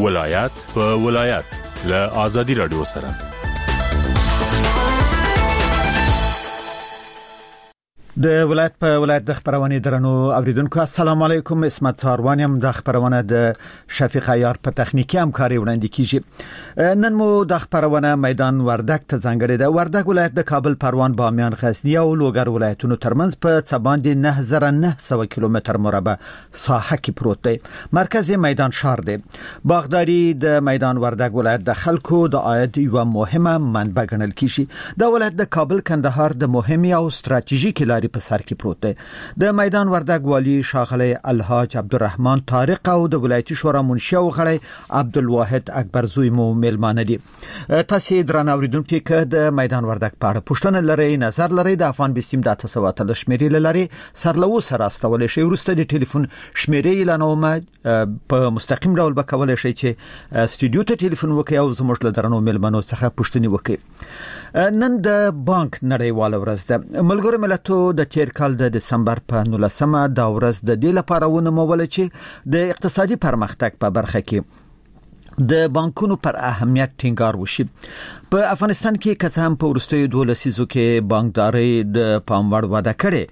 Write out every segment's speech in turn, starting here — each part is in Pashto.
ولایت په ولایت له آزادي رادیو سره. د ولایت په ولایت د خبرونه درنو اوریدونکو السلام علیکم. اسمت ساروانیم د خبرونه د شفیق عیار په تخنیکی همکاري وړاندې کیږي. نن مو د خبرونه میدان وردک ته ځانګړی ده. وردک ولایت د کابل، پروان، بامیان، غزنی او لوګر ولایتونو ترمنځ په څه باندې 9900 کیلومتر مربع ساحه کې پروت دی. مرکزی میدان شار دی. باغداري د میدان وردک ولایت د خلکو د عاید یو مهمه منبع ګڼل کیږي. د ولایت د کابل، کندهار د مهمه او ستراتیژیک لارې په سر کې پروت دی. د میدان وردک والی شاغلی الحاج عبدالرحمن طارق او د ولایتي شورا منشي او غړی عبدالواحد اکبرزوی مو ملمانه دي. تاسو درنه اوریدونکو کې د میدان وردک په اړه پوښتنه لرئ، نظر لرئ، د افغان بسیم د 800 شمیرې لري سرلو سره استول شي. ورسته د ټلیفون شمیرې اعلانوم په مستقیم ډول به کولای شي چې استودیو ته ټلیفون وکړئ او زموږ له درنو ملمنو څخه پوښتنه وکړئ. نن د بانک نړیواله ورځ ده. ملګرو ملتونو د تیر کال د دسمبر په 19مه د ورځ د دې لپاره ونومول چې د اقتصادي پرمختګ په برخه کې د بانکونو پر اهمیت ټینګار وشي. په افغانستان کې که هم په وروستیو 2 لسیزو کې بانکداري د پاموړ وده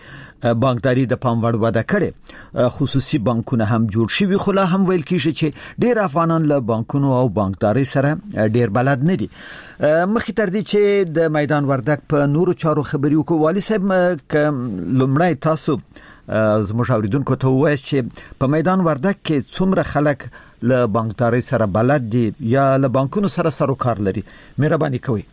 کړي، خصوصي بانکونه هم جوړ شوي، خو لا هم ویل کیږي چې ډېر افغانان له بانکونو او بانکداري سره ډېر بلد نه دي. مخکې تر دې چې د میدان وردک په نورو چارو خبري وکړو، والي صاحب لومړی تاسو زموږ اوریدونکو ته وایي چې په میدان وردک کې څومره خلک له بانکداري سره بلد دي یا له بانکونو سره سروکار لري؟ مهرباني کوئ.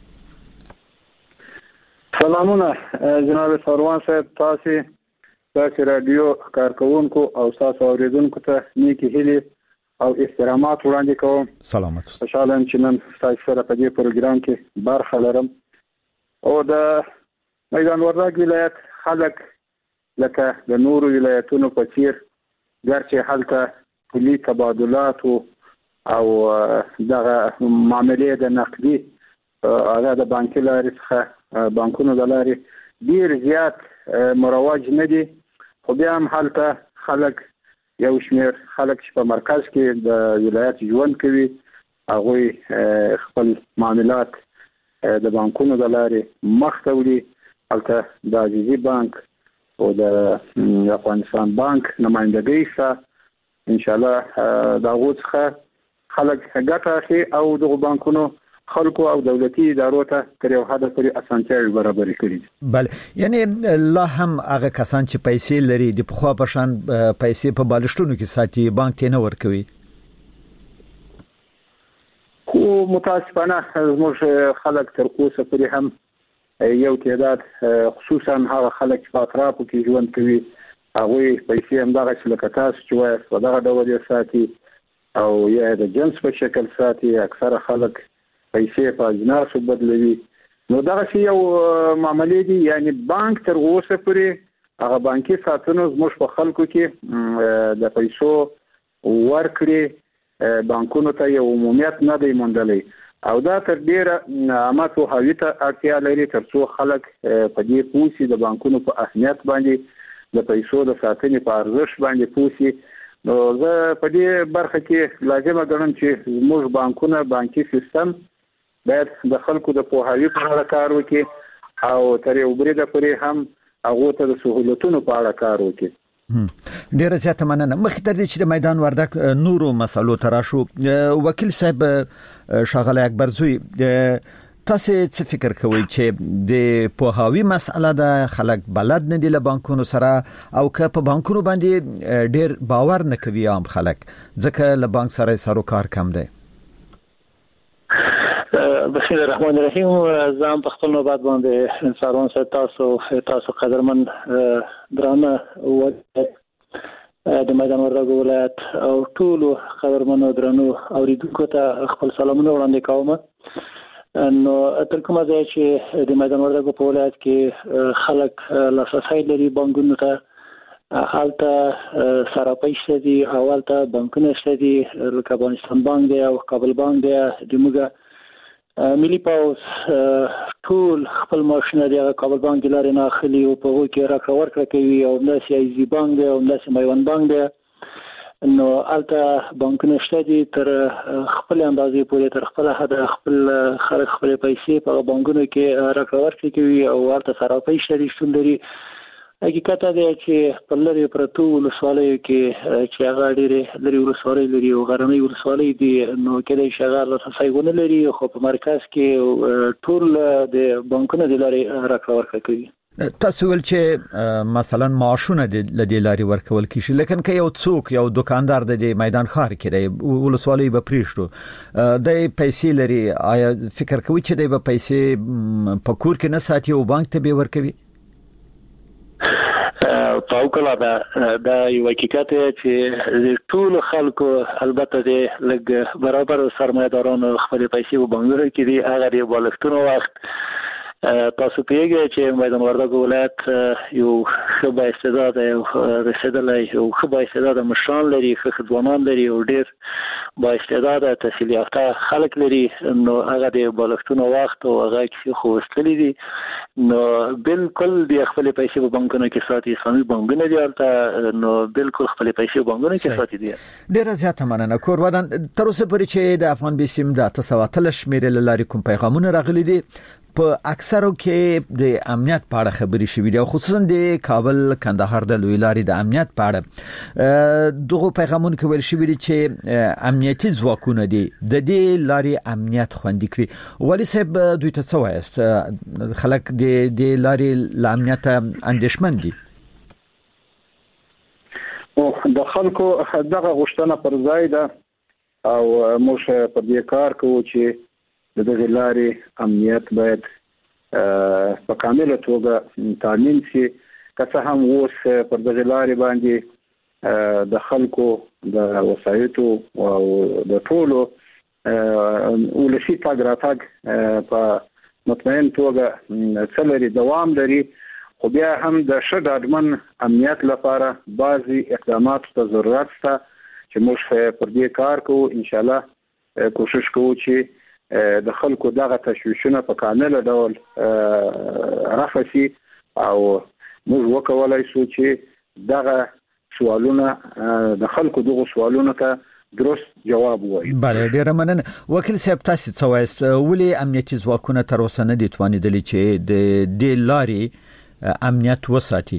سلامونه جناب سروان صاحب، تاسو رادیو کارکونکو او تاسو اوریدونکو ته نیکی هیلي او احترامات وړاندې کوم. سلامت. خوشاله یم چې نن تاسو سره په دې پروګرام کې برخه لرم. او د میدان وردک ولایت خلک لکه د نورو ولایتونو په څیر ګرچې هلته پولي تبادلات او دغه معاملې د نقدي هغه د بانکي لارې څخه بانکونو د لارې ډیر زیات مروج نه دي، خو بیا هم هلته خلک یو شمیر خلک چې په مرکز کې د ولایت ژوند کوي هغه خپل معاملات د بانکونو د لارې مخ ته وړي. هلته د عزیزي بانک او د افغانستان بانک نمائندګۍ سره ان شاء الله دا غوڅه خلک ګټه اخلي او د بانکونو خلکو او دولتي ادارو ته تر یو حد پورې اسانتیاوې برابرې کړي. بله، یعنی لا هم هغه کسان چې پیسې لري د پخوا په شان پیسې په بالښتونو کې ساتي، بانک ته نه ورکوي. خو متاسفانه زموږ خلک تر اوسه پورې هم یو تعداد خصوصا هغه خلک چې په اطرافو کې ژوند کوي هغه پیسې هم دغه لکه تاسو چې وایي په دغه ډول یې ساتي او یا د جنس په شکل ساتي. اکثره خلک پیسې په اجناسو بدلوي. نو دغه یو معاملې دي، یعنی بانک تر اوسه پورې هغه بانکي ساتنو زموږ په خلکو کې د پیسو ورکړي بانکونو ته یو عمومیت نه دی موندلی او دا تر ډیره عامه پوهاوي ته اړتیا لري ترڅو خلک په دې پوه شي، د بانکونو په اهمیت باندې، د پیسو د ساتنې په ارزښت باندې پوه شي. نو زه په دې برخه کې لازمه ګڼم چې زموږ بانکونه، بانکي سیستم باید د خلکو د پوهاوي په اړه کار وکړي او تر یو بریده پورې هم هغه ته د سہولتونو په اړه کار وکړي. ډیره زیاته مننه. مخکې تر دې چې د میدان وردک نورو مسالو ته راشو، وکیل صاحب شاغلی اکبرزوی، تاسو څه فکر کوئ چې د پوهاوي مسأله ده، خلک بلد نه دي له بانکونو سره او که په بانکونو باندې ډیر باور نه کوي عام خلک ځکه له بانک سره سروکار کم دی؟ بسم الله الرحمن الرحیم. زم په خپل نوبت باندې سروان صاحب تاسو قدرمن درانه و د میدان وردک ولایت او ټول قدرمنو درانو اوریدونکو ته خپل سلامونه وړاندې کوم. نو تر کومه ځای چې د میدان وردک په ولایت کې خلک لاسرسی لري بانکونو ته، هلته سره پیسې دي او هلته بانکونه شته دي، لکه افغانستان بانک دی او کابل بانک دی. د موږ ملي پاوز ټول خپل ماشینه دی کابل بانک لارې نه اخلي او په هغه کې راکړه ورکړه کوي او داسې ایزي بانک دی او داسې میوند بانک دی. نو البته بانکونه شته دي تر خپل اندازې پورې تر خپل حد خپل خلک خپل پیسې په بانکونو کې راکړورتي کوي او ورته صرافي شته لري. حقیقت دی چې په لری پرتو ولسوالیو کې چې هغه ډېرې لري ولسوالۍ لري او غرنۍ ولسوالۍ دي نو کله شغال رسایونه لري خو په مرکز کې ټول د بانکونو د لاري راکړورتي کوي. تاسو ول چې مثلا معاشونه د لدی لاري ورکول کیږي لکه که یو څوک یو دکاندار د میدان ښار کې دی ولسوالۍ به پریښتو د پیسې لري آیا فکر کوي چې د پیسې په کور کې نه ساتي او بانک ته به ورکوي؟ فوقلا دا یو حقیقت چې ټول خلکو البته د لګ برابر سرمایدارانو خپل پیسې په بانکونو کې دي هغه د بالښتونو وخت تاسو پیږئ چې میدان وردګ ولایت یو ښه با استعداد او رسیدلی یو ښه با استعداد مشران لري ښه ځوانان لري او ډېر با استعداد تحصیل یافته خلک لري نو هغه د بالښتونو وخت او هغه کې خو وستلي دي نو بالکل د خپل پیسې په بانکونو کې ساتي اسلامي بانکونه دي ورته نو بالکل خپل پیسې په بانکونو کې ساتي دي. ډېر زیاته مننه کور ودان تر اوسه پورې چې د افغان بیسیم د 900 شمیرې لاري کوم پیغامونه راغلي دي په اکثرو کې د امنیت په اړه خبري شوې دي خصوصا د کابل کندهار د لوی لارې د امنیت په اړه دغه پیغامونه کې ویل شوې دي چې امنیتي ځواکونه دي د دې لارې امنیت خوندي کړي. ولی صاحب دوی ته څه وایست خلک د لارې ل امنیت اندېښمن دي؟ او د خلکو دغه غوښتنه پر ځای ده او موږ په دې کار کوو چې د دغه لارې امنیت باید په کامله توګه تامین شي که څه هم اوس پر دغه لارې باندې د خلکو د وسایطو او د ټولو ولسی تاګ راتګ په مطمئن توګه څلري دوام لري خو بیا هم د ښه ډاډمن امنیت لپاره بعضي اقدامات ته ضرورت شته چې موږ پر دې کار کوو. ان شاء الله کوشش کوو چې د خلکو دغه تشویشونه په کامله ډول رفع شي او موږ وکولای شو چې دغه سوالونه د خلکو دغه سوالونه ته درست جواب وایي. بله ډیره مننه. وکیل صاحب تاسو څه وایست ولې امنیتي ځواکونه تر اوسه نه دي توانیدلي چې د دې لارې امنیت وساتي؟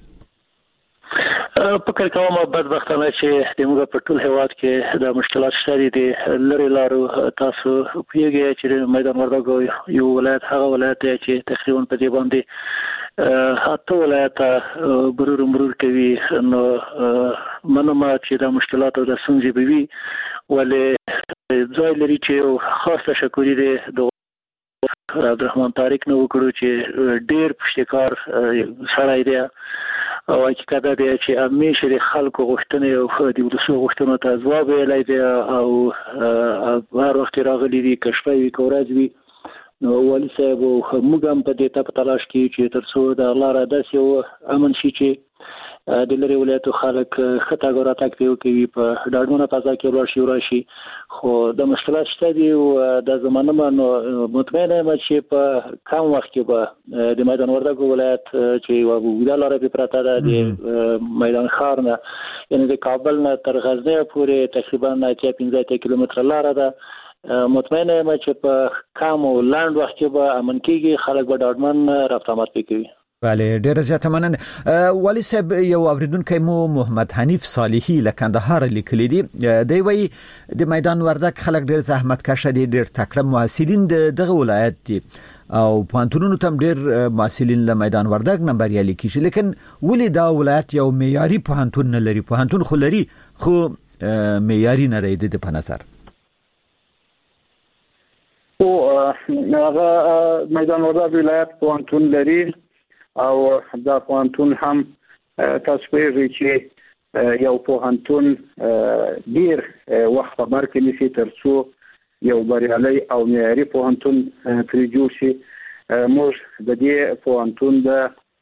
فکر کوم بدبختانه چې د موږ په ټول هیواد کې د مشکلات شته دي لری لارو تاسو پیږئ چې میدان وردګ یو ولایت هغه ولایت چې تقریبا په دې باندې اته ولایت مرور کوي نو منما چې د مشکلات او د ستونزې به وي ولې ځای لري چې خاص تشکر دی د عبدالرحمن طارق نو وکړو چې ډېر پښتکار سړی دی او حقیقت دی چې همیشه د خلکو غوښتنې او د ولسو غوښتنو ته ځواب ویلی دی او هر وخت راغلی دي که شپه وي که ورځ وي نو والي صاحب موږ هم په دې ته په تلاش کې چې تر څو د لاره داسې امن شي چې د لري ولایتو خلک ښه تګ راتګ پرې وکوي په ډاډمنه فضا کې ولاړ شي راشي خو د مشکلات شته دي او د زمانه نو مطمئنه یم چې په کم وخت کې به د میدان وردګ ولایت چې یوه اوږده لاره پرې پرته ده د میدان ښار نه یعنې د کابل نه تر غزني پورې تقریبا 15 کیلومتره لاره ده مطمئنه یم چې په کم او لنډ وخت کې به امن کېږي خلک به ډاډمن رفت آمد پرې کوي. بله ډیره زیاته مننه. والی صاحب یو اوریدونکی مو محمد حنیف صالحی له کندهار لیکلی دی دی وایي د میدان وردګ خلک ډیر زحمت کشه دي ډیر تکړه محصلین دغه ولایت دي او پوهنتونونو ته ډیر محصلین له میدان وردګ نه بریالي کیږي لیکن ولې دا ولایت یو معیاري پوهنتون نه لري؟ پوهنتون خو لري خو معیاري نه دی د په نظر. او هغه میدان وردګ ولایت پوهنتون لري او دا پوهنتون هم تاسو پیږئ چې یو پوهنتون ډیر وخت په بر کې نیسي تر څو یو بریالي او معیاري پوهنتون پرې جوړ شي. موږ د دې پوهنتون د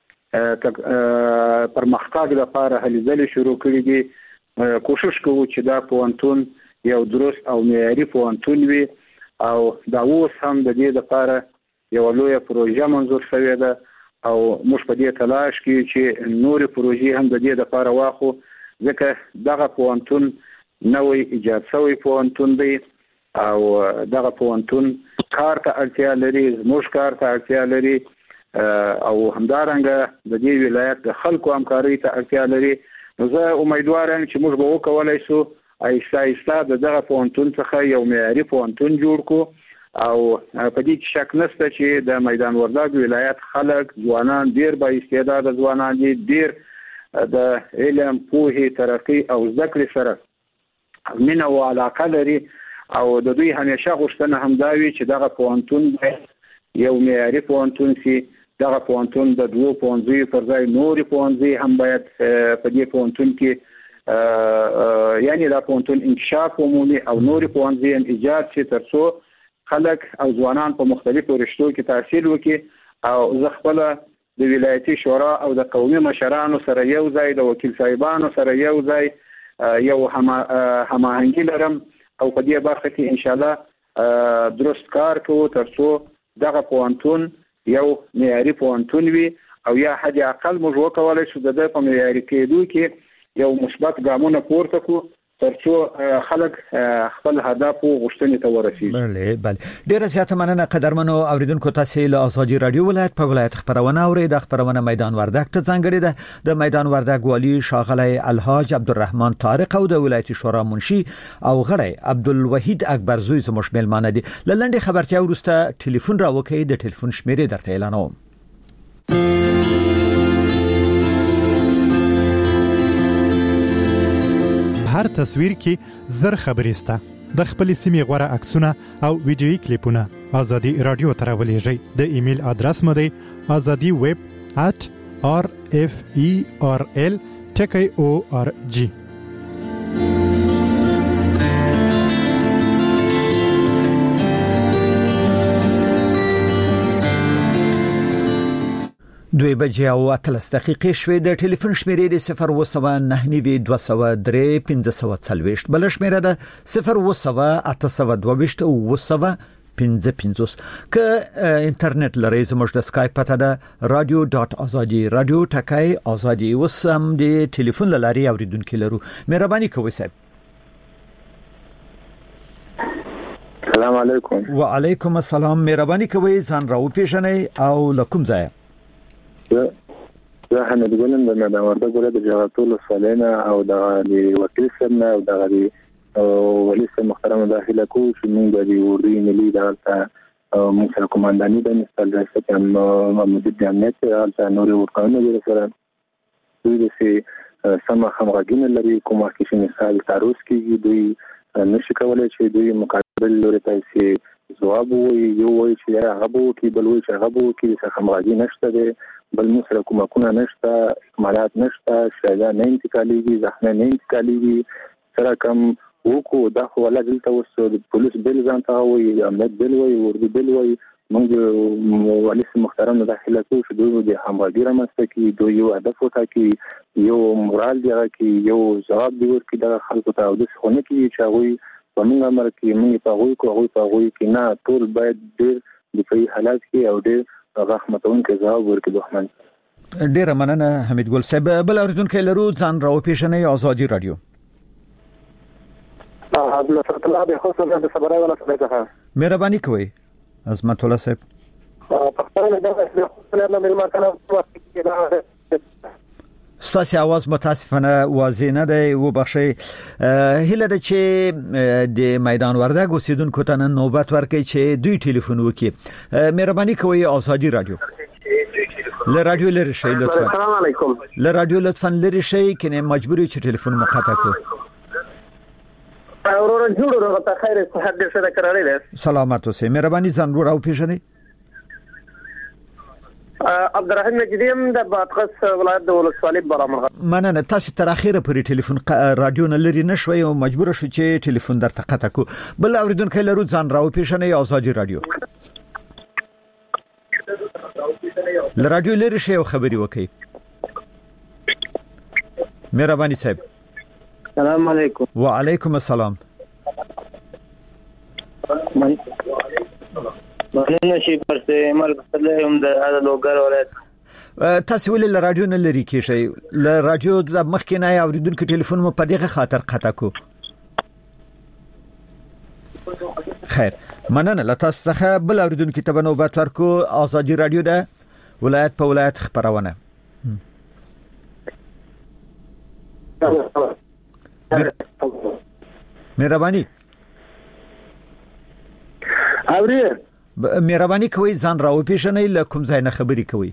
پرمختګ لپاره هلې ځلې شروع کړې دي. کوشش کوو چې دا پوهنتون یو درست او معیاري پوهنتون وي او دا اوس هم د دې لپاره یو لویه پروژه منظور شوې ده او موږ په دې تلاش کې چې نورې پروژې هم د دې لپاره واخو ځکه دغه پوهنتون نوې ایجاد شوی پوهنتون دی او دغه پوهنتون کار ته اړتیا لري، زموږ کار ته اړتیا لري او همدارنګه د دې ولایت د خلکو همکاري ته اړتیا لري. نو زه امیدوار یم چې موږ به وکولای شو آهسته آهسته دغه پوهنتون څخه یو معیاري پوهنتون جوړ کړو او په دې کې شک نشته چې د میدان وردګ ولایت خلک ځوانان ډیر با استعداده ځوانان دي، ډیر د علم پوهې ترقی او زده کړې سره مینه او علاقه لري او د دوی همیشه غوښتنه هم دا وي چې دغه پوهنتون یو معیاري پوهنتون سي. دغه پوهنتون د دوه پوهنځیو پر ځای نورې پوهنځي هم باید په دې پوهنتون کې یعنی دا پوهنتون انکشاف ومومي او نورې پوهنځي هم ایجاد شي ترڅو خلک او ځوانان په مختلفو رشتو کې تحصیل وکړي. او زه خپل د ولایتي شورا او د قومي مشرانو سره یو ځای د وکیل صاحبانو سره یو ځای یو هماهنګي لرم او په دې برخه کې ان شاء الله درست کار کوو ترڅو دغه پوهنتون یو معیاري پوهنتون وي او یا حد اقل موږ وکولای شو د دې په معیاري کېدو کې یو مثبت ګامونه پورته کړو ترڅو خلک خپل هدف او غوښتنې ته ورسیږي. بله ډیره زیاته مننه قدرمنو اوریدونکو. تاسو له آزادي رادیو ولایت په ولایت خبرونه اورئ. د خبرونه میدان وردګ ته ځانګړې ده. د میدان وردګ والی شاغلی الحاج عبدالرحمن طارق او د ولایتي شورا منشي او غړی عبدالوحید اکبرزوی زموږ مېلمانه دي. لنډه خبرتیا وروسته ټلیفون راوکړئ. د ټلیفون شمیرې درته اعلانوم. هر تصویر کې زر خبرې سته. د خپل سیمې غوړه عکسونه او ویډیويي کلیپونه آزادي رادیو ته راولېږئ. د ایمیل ادرس مو دی azadi@rferl.org. دوی بجې او 13 دقیقې شوې. د ټلیفون شمیرې د 01993 بل شمیره ده 01822 او 55 که انټرنیټ لرئ زموږ د سکایپ پته ده radio.azadi radio ټکای ازادي. اوس هم د ټلیفون لاري اوریدونکو لرو. مهرباني کوئ صاحب. السلام علیکم. وعلیکم السلام. مهرباني کوئ ځان راو پیژنئ او لکم ځای. زه حمید ګلم د میدان وردګ ولایت د جغتول سالینا او د وکیل سره او د ولی سره محترم داخله کو چې موږ د اردو ملي دالته موږ سره کومانداني د مستل رئیس هم مدیر امنیت دالته نور ورکانو د سره دوی د سم همغږي لري کومه کې مثال تاروس کې دوی نشي کولای چې دوی مقابل لوري ته جواب وي یو وي چې هغه بو کې بل وي چې هغه بو کې څه همغږي نشته ده بل موږ سره کومه نشته اکمالات نشته شایعه نه انتقاليږي ځخنه نه انتقاليږي سره کم وکړو دا خو ولا دلته وس پولیس بل ځان ته وي امنیت بل وي ورده بل وي موږ ولې محترم داخله کو چې دوی د همغږي رامسته کې دوی یو هدف وټاکي یو مورال دی کې یو ځواب دی ورکړي د خلکو ته او د څخونه کې چې هغه په موږ امر کې موږ په هغوی کې نه ټول باید ډېر دفاعي حالات کې او ډېر رحمتون کې ځواب ورکړي. دښمن ډېر مننه حمید ګل صاحب. بل اوریدونکو لرو ځان راو پیژنئ. آزادي رادیو. عبدالفتاح الله به خصوصا د صبرای ولا څه مهرباني کوئ عظمت الله صاحب. ستاسو आवाज متاسفانه واضح نه دی وبخښئ. هله د چې د میدان وردګ اوسیدونکو ته نوبت ورکړي چې دوی ټلیفون وکړي. مهرباني کوئ آزادي رادیو. له رادیو لري شي لطفا. السلام علیکم. له رادیو لطفا لري شي کنه مجبوری چې ټلیفون مقاطع کو. اورور جوړو ته خیر صحت دې سره قرارې ده. سلامات اوسئ. مهرباني ځان راو پیژنئ. عبدالرحیم نجدیم د بادغیس ولایت د ولسوالۍ برامغه. مننه. تاسو تر اخیره پورې ټلیفون رادیو نه لري نشوي او مجبور شو چې ټلیفون درته قطع کو. بل اوریدونکو لرو ځان راو پیژنئ. آزادي رادیو. ل رادیو لري شی او خبري وکي. مهرباني صاحب. السلام علیکم. وعلیکم السلام. مننه شي پر څه مل بدلهم د لوګر ولایت. تاسو ولې له رادیو نه لري کیږي له رادیو د مخکې نه اوریدونکو ټلیفون مو په دغه خاطر قطع کو خیر مننه له تاسو څخه بل اوریدونکو ته نوبت ورکو آزادي رادیو ده ولایت په ولایت خبرونه مهرباني مهرباني کوي ځان راو پیژنې له کوم ځای نه خبري کوي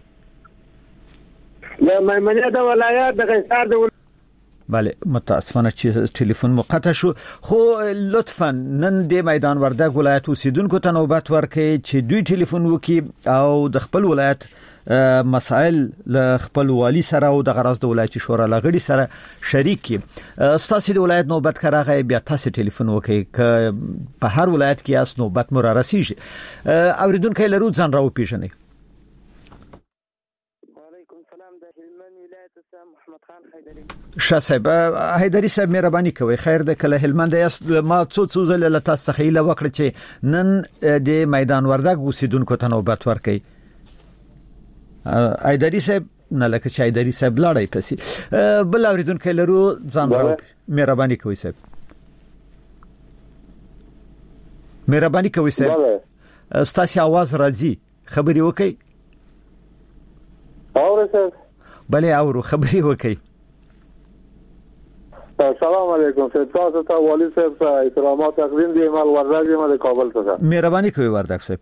لا میمنه د ولایت د قیصر د بله متاسفانه چې ټلیفون مقطع شو خو لطفا نن د میدان وردګ ولایت اوسیدونکو ته نوبت ورکړي چې دوی ټلیفون وکي او د خپل ولایت مسائل له خپل والی سره او د غراز د ولایت شورا لغړي سره شریک کی ستاسو د ولایت نوبت کراغه بیا تاسو ټلیفون وکي ک په هر ولایت کې اس نوبت مر راسیږي اوریدونکو لرو ځان راو پیژنې وعلیکم السلام د هلمند ولایت څخه محمد خان حیدری شاسب حیدری صاحب مهرباني کوي خیر د کله هلمند یاست ما څو ځله له تاسو څخه له وکړه چې نن د میدان وردګ اوسیدونکو ته نوبت ورکړي حیدری صاحب نه لکه چې حیدری صاحب لاړی پسی بل اوریدونکو لرو ځان راو مهرباني کوي صاحب مهرباني کوي صاحب ستاسو आवाज راځي خبري وکي اورئ صاحب بله اورو خبري وکي السلام علیکم تاسو ته والی صاحب احترامات تقدیم دي مال وردګ ما د کابل څخه مهرباني کوي وردګ صاحب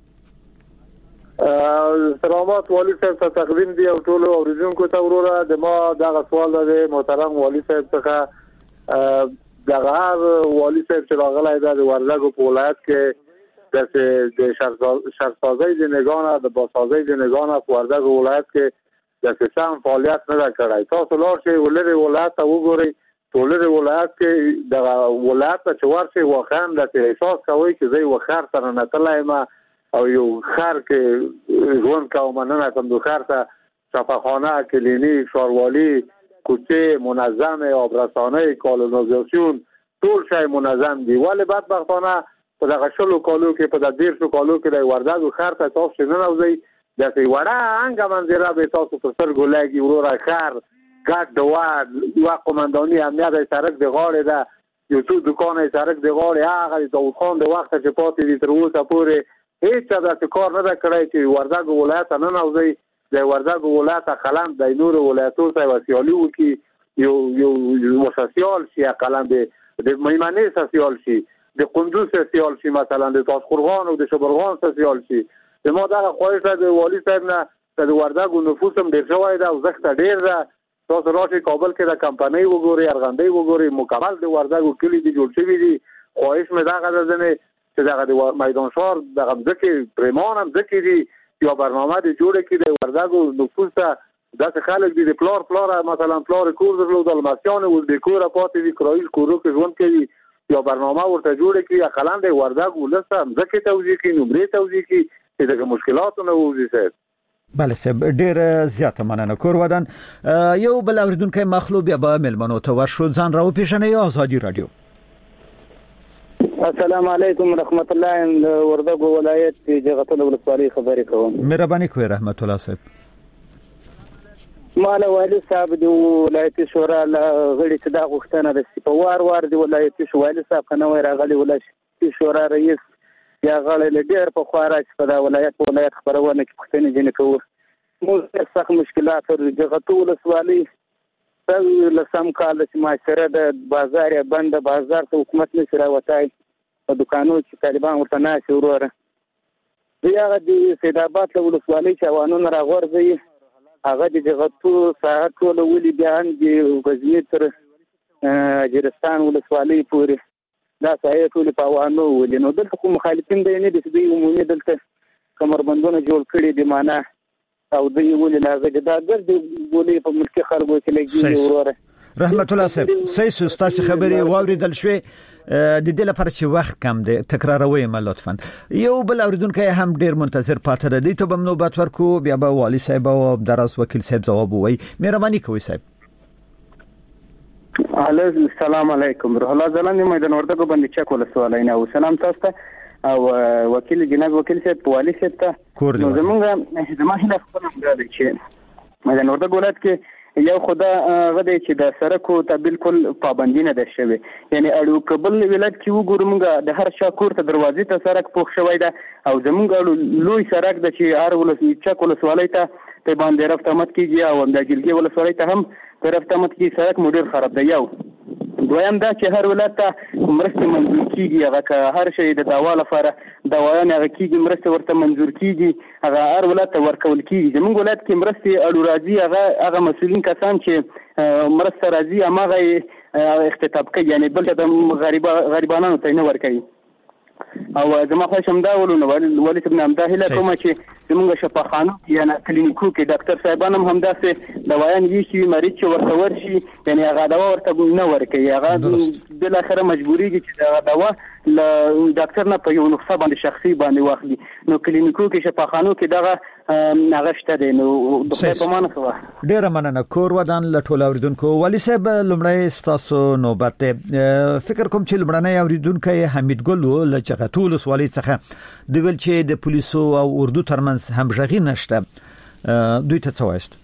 احترامات والی صاحب ته تقدیم دي او ټول اوریدونکو ته وروره د ما دغه سوال د محترم والی صاحب څخه دغه والی صاحب چې راغلی د وردګ په ولایت کې د شرطسازۍ د نگانه د باسازۍ د نگانه په وردګ ولایت کې د سم فعالیت نه کړای تاسو لور چې ولر ولایت وګورئ ټولر ولایت کې د ولایت چې ورشي واخان د احساس کوي چې زي وخر سره نه تلایم او یو خر کې ژوند کوم نه کوم د خر ته صفخانه کلینیک شاروالی کوڅه منظمه آبرسانه کالونیزاسیون ټول شی منظم دي ولی بدبختانه په دغه شلو کالو کې په د 150 کالو کې د وردګ خر ته تاسو نه نوځي د وړه انګه منځره به تاسو پر سر ګولګي وروره خر ګډ دوه یو قومنداني امنیت سرک د غاړې ده یو څو دکانې سرک د غاړې هغه د خان د وخت چې پاتې دي تر اوسه پورې هیڅ دا کار نه کړی چې وردګ ولایت نه نوځي د وردګ ولایت خلند د نور ولایتونو سره وسیالي وکي یو وسیال شي قلم د میمنه سیال شي د قندوز سیال شي مثلا د تاسخورغان او د شبرغان سیال شي د ما دا خواهش د والی صاحب نه د وردګ نفوسم ډیر شوی دا او زخت ډیر ده تاسو راشي کابل کې د کمپنۍ وګوري ارغندې وګوري مکمل د وردګ کلی دی جوړ شوی دی خواهش مې دا غواړم چې دا د میدان شهر د ځکه پریمانم ځکه دی یو برنامه دی جوړه کې د وردګ نفوس ته د خلک دی پلار مثلا پلار کور درلود المسیان او د کور پاتې دی کرایل کورو کې ژوند کوي یو برنامه ورته جوړه کې اقلان د وردګ ولسته ځکه توضیح کې نمرې توضیح کې چې د مشکلاتو نه وځي سر بله سب ډیر زیاته مننه کور ودان یو بل اوریدونکو مخلوب یا به ملمنو ته ورشو ځان راو پیژنې آزادي رادیو السلام علیکم رحمت الله وردګ ولایت جغتل ولسوالۍ خبرې کوم مهرباني کوي رحمت الله صاحب مال والی صاحب د ولایت شورا غړي چې دا غوښتنه د سپوار د ولایت شوالي صاحب کنه راغلي ولایت شورا رئیس یا غړي لډیر په خواره چې په ولایت خبرونه کې پښتني جن کوو مو سخت مشکلات جغتل ولسوالۍ لسم کال چې معاشره د بازار بند بازار ته حکومت نشي راوتای په دکانو چې طالبان ورته ناشي وروره یاغه د سیداباد له ولسوالۍ چې وانونه راغورځي هغه د جغتو ساحه ټول ولي بیان دی غزنی تر جرستان ولسوالۍ پورې دا ساحه ټول په وانو ولي نو دلته کوم مخالفین دی نه دي عمومي دلته کمربندونه جوړ کړي دي معنا او دوی ولې لاغه دا ګرځي ولې په ملک خلکو کې لګي وروره رحمت الله صاحب سیسو ستاسو خبرې واوریدل شوې د دې لپاره چې وخت کم دی تکراروي ما لطفا یو بل اوریدونکو هم ډیر منتظر پاتې دی ته به نوبت ورکو بیا به والی صاحب او دراز وکیل صاحب جواب وایي مهرباني کوي صاحب السلام علیکم روح الله زلان میدان وردګ باندې چک ولسوالۍ نه سلام تاسو ته او وکیل جناب وکیل صاحب والی صاحب ته نو زمونږ هله خپل دی چې میدان وردګ ولایت کې یو خدا غدي چې د سرکو ته بالکل پابندي نه ده شوی، یعنی اړو کبل ولایت کې وګورم د هر شا کور ته دروازې ته سرک پوښ شوی ده او زمونږ لوی سرک د چې هر ولسوالۍ ته په باندې رفت آمد کیږي او د جلګي ولسوالۍ ته هم په رفت آمد کیږي سرک مو ډیر خراب دی. یو دویم دا چې هر ولایت ته مرستې منظور کیږي، هغه که هر شی د دوا لپاره دوايان هغه کیږي مرستې ورته منظور کیږي، هغه هر ولایت ته ورکول کیږي. زموږ ولایت کې مرستې اړو راځي هغه مسؤلین کسان چې مرسته راځي هغه اختطاف کوي، یعنی بل د غریبانو ته نه ورکوي. او زما خواهش هم دا ولونه ولې ابن همدا هیله کوم چې زموږ شفاخانو یا کلینیکو کې ډاکټر صاحبان هم همداسې دوايان ویشي مریض چې ورته ورشي، یعنی هغه دوا ورته نه ورکوي، هغه بل اخره مجبوریږي چې هغه دوا له ډاکټر نه په یو نسخه باندې شخصي باندې واخلي. نو کلینیکو کې شفاخانو کې دغه هغه شته دی. نو د خدای په امان سره ډیره مننه. کور ودان له ټول اوریدونکو. ولی صاحب لمړی ستاسو نوبت فکر کوم چې لمړنۍ اوریدونکو حمید ګل له چغټول سوالي څخه د ویل چې د پولیسو او اردو ترمنځ همغږي نشته، دوی ته څه وایست؟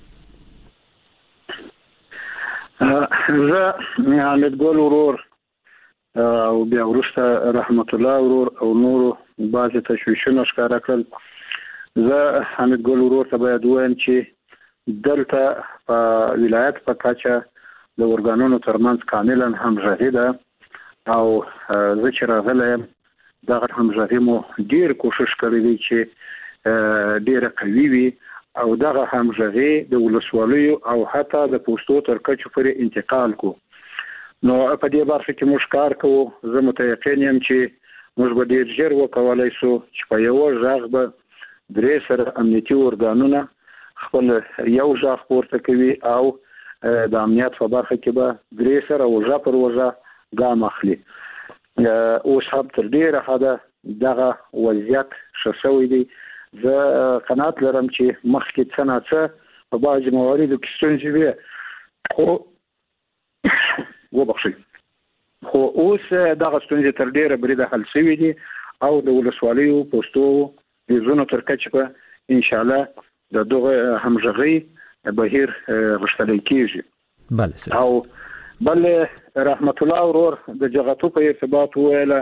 زه حمید ګل ورور او بیا ورسته رحمت الله ورور او نورو بعضی تشویشونه ښکارا کړل. زه حمید ګل ورور ته باید وایم چې دلته په ولایت په کچه د ورګانونو ترمنځ کاملا همغږي ده او زه چې راغلم دغه همغږي مو ډیر کوشش کړی دی چې ډیره قوي وي او دغه همغږي د ولسوالیو او حتی د پوسټو تر کچو پورې انتقال کو. نو په دې برخه کې موږ کار کوو. زه متيقن یم چې موږ به ډیر ژر وکولای شو چې په یو ځای به درې سره امنیتي ورګانونه خپل یو ځای پورته کوي او د امنیت په برخه کې به درې سره وژه پر وژه ګام اخلي. اوس هم تر ډیره حده دغه وضعیت شوی دی. زه قناعت لرم چې مخکې څه نه څه په بعضې مواردو کې ستونزې وي، خو وبخښئ، خو اوس دغه ستونزې تر ډیره بریده حل شوي دي او د ولسوالیو پوسټو د زونو تر کچې به انشاءالله د دغه همغږۍ بهیر غښتلی کیږي. بله. او بل رحمت الله ورور د جغتو په ارتباط وویله،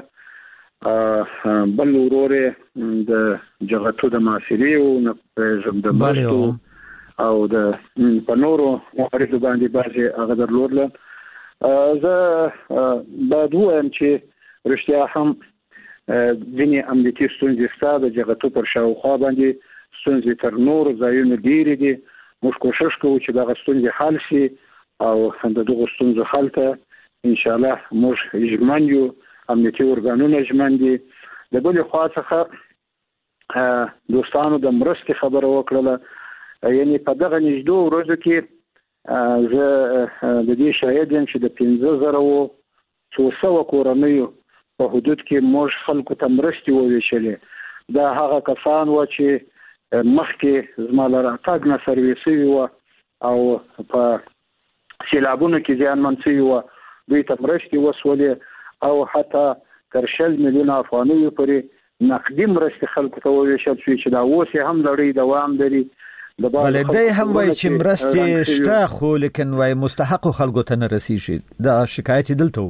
بل ورور د جغتو د معاصرې او د مرستو او د په نورو مواردو باندې بعضې هغه درلودله. زه باید ووایم چې رښتیا هم ځینې امنیتي ستونزې شته د جغتو پر شاوخوا باندې ستونزې تر نورو ځایونو ډېرې دي. موږ کوشش کوو چې دغه ستونزې حل شي او د دغو ستونزو حل ته انشاءالله موږ ژمن یو، امنیتي ارګانونه ژمن دي. د بلې خوا څخه دوستانو د مرستې خبره وکړله، یعنی په دغه نږدې ورځو کې زه د دې شاهد یم چې د 15,200 کورنیو په حدود کې موږ خلکو ته مرستې وویشلې. دا هغه کسان و چې مخکې زما له راتګ نه سروې شوي وه او په سیلابونو کې زیانمن شوي وه، دوی ته مرستې وسولې او حتی تر 10 میلیونه افغانیو پورې نقدي مرستې خلکو ته وویشل شوې چې دا اوس هم لړۍ دوام لري. بله دی هم وایي چې مرستې شته خو لیکن وایي مستحقو خلکو ته نه رسیږي. دا شکایت دلته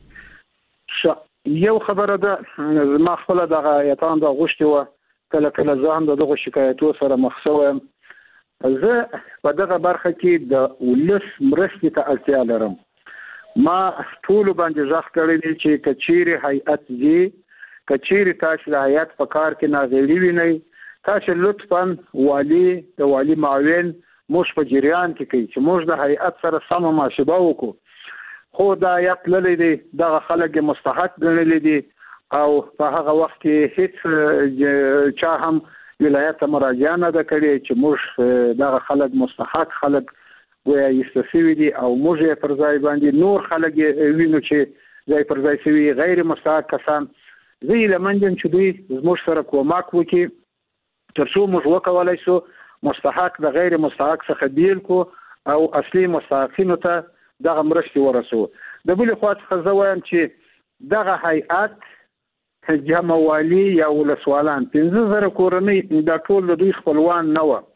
و. یو خبره ده زما خپله دغه ایتان دا غوښتې وه، کله کله زه هم د دغو شکایتو سره مخ شوی یم. زه په دغه برخه کې د ولس مرستې ته اړتیا لرم. ما ټولو باندې غږ کړی دی چې که چیرې هیئت ځي، که چیرې تاسو د هیئت په کار کې ناغېړي وینئ، تاسو لطفاً د والي معاون موږ په جریان کې کوي چې موږ د هیئت سره سمه محاسبه وکړو. خو دا هیئت تللی دی، دغه خلک یې مستحق ګڼلی دي او په هغه وخت کې هیڅ چا هم ولایت ته مراجعه نه ده کړې چې موږ دغه خلک مستحق خلک گویا ایسته شوي دي او موږ یې پر ځای باندې نور خلک وینو چې ځای پر ځای شوي غیر مستحق کسان. زه هیلهمند یم چې دوی زموږ سره کومک وکړي تر څو موږ وکولای شو مستحق د غیر مستحق څخه بیل کو او اصلي مستحقینو ته دغه مرستې ورسو. د بلې خوا څخه زه وایم چې دغه هیئت جمع والي یا ولسوالان 15,000 کورنۍ دا ټول د دوی خپلوان نه وه،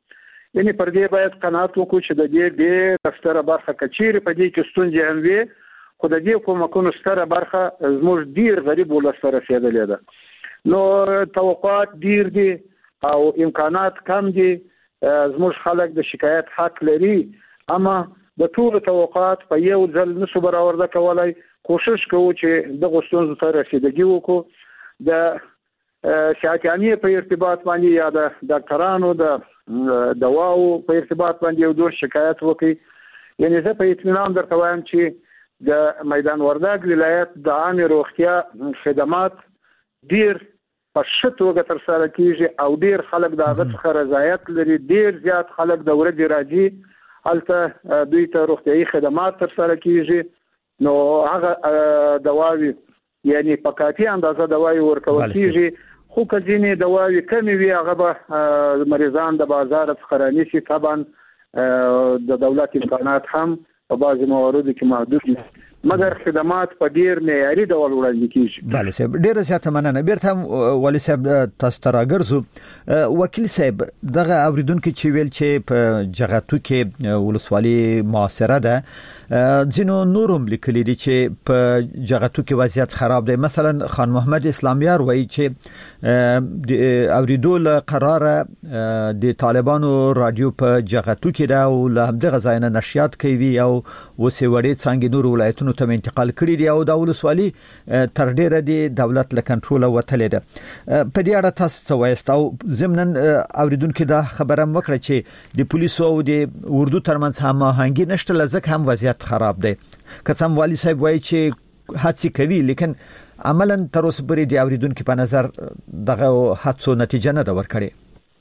یعنی پر دې باید قناعت وکړو چې د دې ډېر ستره برخه کچېرې په دې کې ستونزې هم وي خو د دې کومکونو ستره برخه زموږ ډېر غریب ولس ته رسېدلې ده نو توقعات ډېر دي او امکانات کم دي زموږ خلک د شکایت حق لري اما د ټول توقعات په یو ځل نسو برابر کولای کوشش کوو چې د غوښتنو ته رسیدګي وکړو د شاکانی په ارتباط باندې یا د ډاکټرانو د دواو په ارتباط باندې یو ډول شکایت وکړي یعنی زه په اطمینان درته وایم چې د میدان وردګ ولایت د عامه روغتیا خدمات ډیر په ښه توګه ترسره کیږي او ډیر خلک د هغه څخه رضایت لري ډیر زیات خلک د ورځې راځي هلته دوی ته روغتیايي خدمات ترسره کیږي نو هغه دواوی یعنی په کافي اندازه دواوی ورکول کیږي خو کله دواوی کمی وي هغه به مریضان د بازار څخه رانیسي طبعا د دولت امکانات هم په بعضي مواردو کې محدود دي مګر خدمات په ډیر معیاري ډول وړاندې کیږي بله صاحب ډیره زیاته مننه بیرته ولی صاحب تاسو ته راګرځو وکیل صاحب دغه اوریدونکو چې ویل چې په جغتو کې ولسوالي معاصره ده ځینو نورم لیکلي دي چې په جغتو کې وضعیت خراب دی مثلا خان محمد اسلامیار وایي چې اوریدول قراره د طالبانو رادیو په جغتو کې ده او له همدغه ځای نه نشریات کوي او وسې وړي څنګه نور ولایتونو ته انتقال کړی دی او د ولسوالي تر ډیره دی دولت له کنټرول وتلې ده په دې اړه تاسو وایست او ضمنن اوریدونکو دا خبره وکړه چې د پولیسو او د اردو ترمنځ هماهنګي نشته لزک هم وضعیت خراب دی قسم والی صاحب وایي چې هڅه کوي لیکن عملاً تر اوسه پورې د اوریدونکو په نظر دغه هڅو نتیجه نه ده ورکړې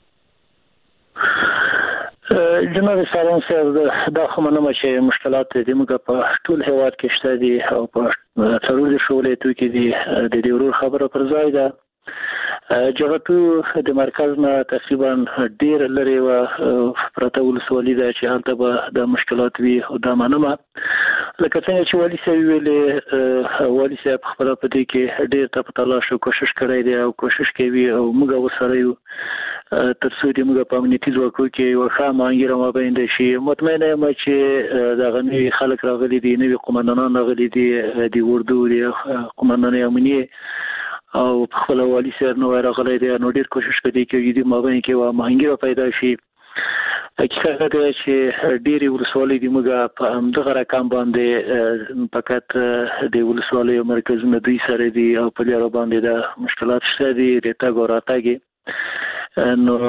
جناب سالون صاحب دا خو منم چې مشکلات د موږ په ټول هیواد کې شته دي او په څلور شولې کې دي د ډیرو خبره پر ځای ده جغتو د مرکز نه تقریبا ډیر لري و پرته ولسوالي ده چې هلته به د مشکلات وي او د منمه لکه څنګه چې والی صاحب ویلي والی صاحب خپل په دې کې ډیر ته تلاش او کوشش کړی دی او کوشش کوي او موږ وسره یو تر څو دې موږ په امنیتي ځواکو کې وخا مانګره ما باندې شي مطمئنه یم چې دا غني خلک راغلي دي نوې قومندانان راغلي دي د اردو دي قومندان امنیه او خپل والی سره نو راغلي دي نو ډیر کوشش کوي چې دې ما باندې کې وا مانګره پیدا شي حقیقت دا چې ډېری ولسوالۍ د موږ په همدغه رقم باندې فقط د ولسوالۍ مرکزونه دوی سره دي او په لاره باندې د مشکلات شته دي د تګ او راتګ نو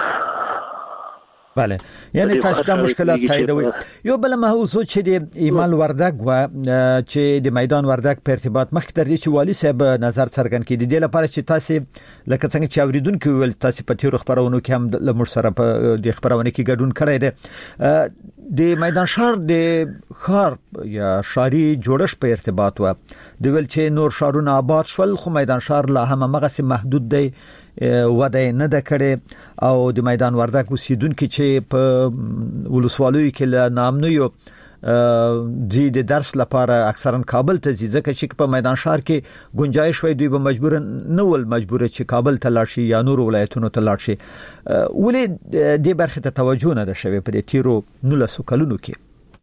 بله یعنی تاسو د مشکلات تاییدوي یو بل موضوع چې د ایمال وردګ و چې د میدان وردګ په ارتباط مخکې تر دې چې والی صاحب نظر څرګند کړي د دې لپاره چې تاسو لکه څنګه چې اوریدونکو ول تاسو په تیر خبرونو کې هم د لمر سره په د خبرونه کې ګډون کړی دی د میدان شهر د خار یا شاري جوړش په ارتباط و د ول چې نور شهرونه آباد شول خو میدان شهر لا هم مغه محدود دی وده نه د کړي او د میدان وردګ اوسیدونکو چې په ولسوالۍ کې له نامنو یو د درس لپاره اکثرا کابل ته ځي ځکه چې په میدان شهر کې گنجائش وي دوی به مجبور نه ول مجبور چې کابل ته لاړ شي یا نور ولایتونو ته لاړ شي ولې د برخه ته توجه نه ده شوی په تیرو 19 کلونو کې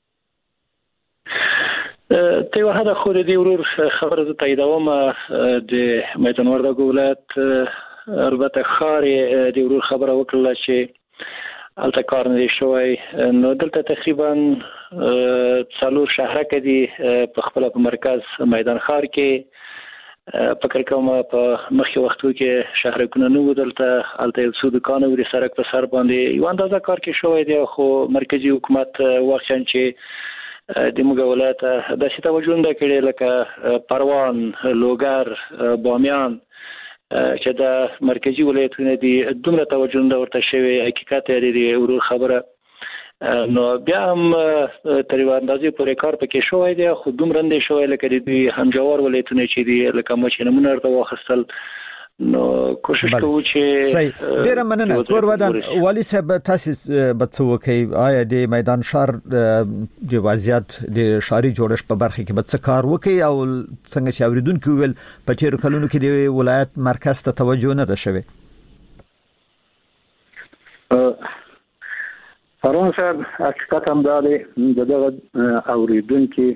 ته یو هدا خو د ورور خبره ته تاییدوم د میدان وردګ ولایت البته خاري د ورور خبره وکړه چې الته کار نه شوی نو دلته تقریبا څلور شهر کې دي په خپل مرکز میدان خار کې فکر کوم په مخکې وختو کې شهرونه نو دلته الته یو څو دکانونه ور سرک په سر باندې یو اندازه کار کې شوی دی خو مرکزی حکومت واخښن چې د موږ ولایت د څه توجه نه کړي لکه پروان لوګر بامیان چې د مرکزی ولایتونه دي دومره توجه نه ورته شوی حقیقت لري ورو خبره نو بیا هم تر یو اندازې پورې کار پکې شوی دی خو دومره نه شوی لکه د همجوار ولایتونه چې دي لکه مچ نمونه ورته واخستل نو کوشش کوو چې ډیر مننه تور ودان والی صاحب تاسو بڅو کوي آیا د میدان شهر د وضعیت د شهري جوړش په برخه کې بڅ کار وکي او څنګه چې اوریدونکو ویل په تیر کلونو کې د ولایت مرکز ته توجه نه ده شوی سروان صاحب حقیقت هم دا دی دغه اوریدونکو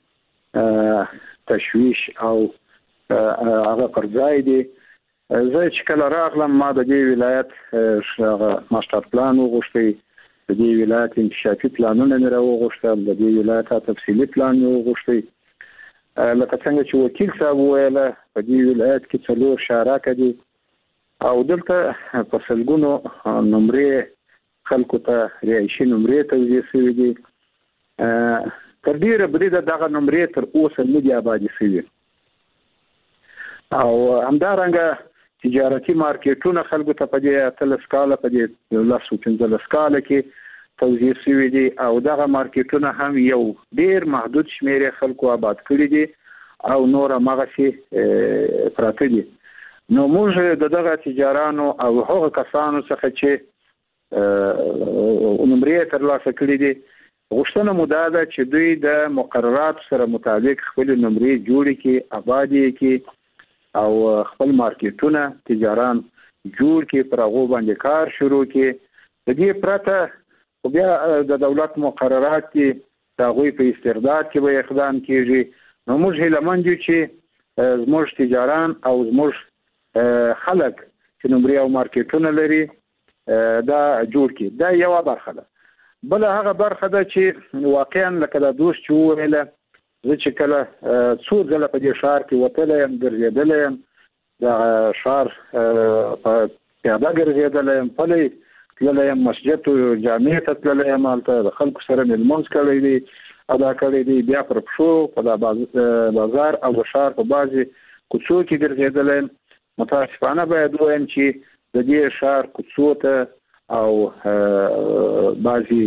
تشویش او هغه پر ځای دی. زه چې کله راغلم ما د دې ولایت ماستر پلان وغوښتي، د دې ولایت انکشافي پلانونه مې راوغوښتل، د دې ولایت تفصیلي پلان مې وغوښتي. لکه څنګه چې وکیل صاحب ویل په دې ولایت کې 4 شارعه دي او دلته په سلګونو نمرې خلکو ته رهایشي نمرې توزیع شوي دي. تر ډیره بریده دغه نمرې تر اوسه نه دي آبادي شوي او همدارنګه تجارتي مارکیټونه خلکو ته په دې 13 کاله په دې 15 کاله کې توزیع شوي دي او دغه مارکیټونه هم یو ډیر محدود شمیر خلکو آباد کړي دي او نور مغسي پراته دي. نو موږ دغه تجارانو او هغه کسانو څخه چې نمرې ترلاسه کړي دي غوښتنه مو دا ده چې دوی د مقررات سره مطابق خپل نمرې جوړې کړي، آبادي کړي او خپل مارکیټونه تجاران جوړ کړي، پر هغه باندې کار شروع کړي. د دې پرته بیا د دولت مقررات کې د هغوی په استرداد کې به اقدام کیږي. نو موږ هیله مند یو چې زموږ تجاران او زموږ خلک چې نمرې او مارکیټونه لري دا جوړ کړي. دا یو برخه ده. بل هغه برخه ده چې واقعا لکه د دوست چې ویله زه چې کله څو ځله په دې ښار کې وتلی یم، ګرځېدلی یم، د ښار په پیاده ګرځېدلی یم، پلی تللی یم، مسجد او جامع ته تللی یم، هلته د خلکو سره مې لمونځ کړی دی، ادا کړی دی، بیا پر پښو په بازار او د ښار په بعضې کوڅو کې ګرځېدلی یم. متاسفانه باید ووایم چې د دې ښار کوڅو ته او بعضې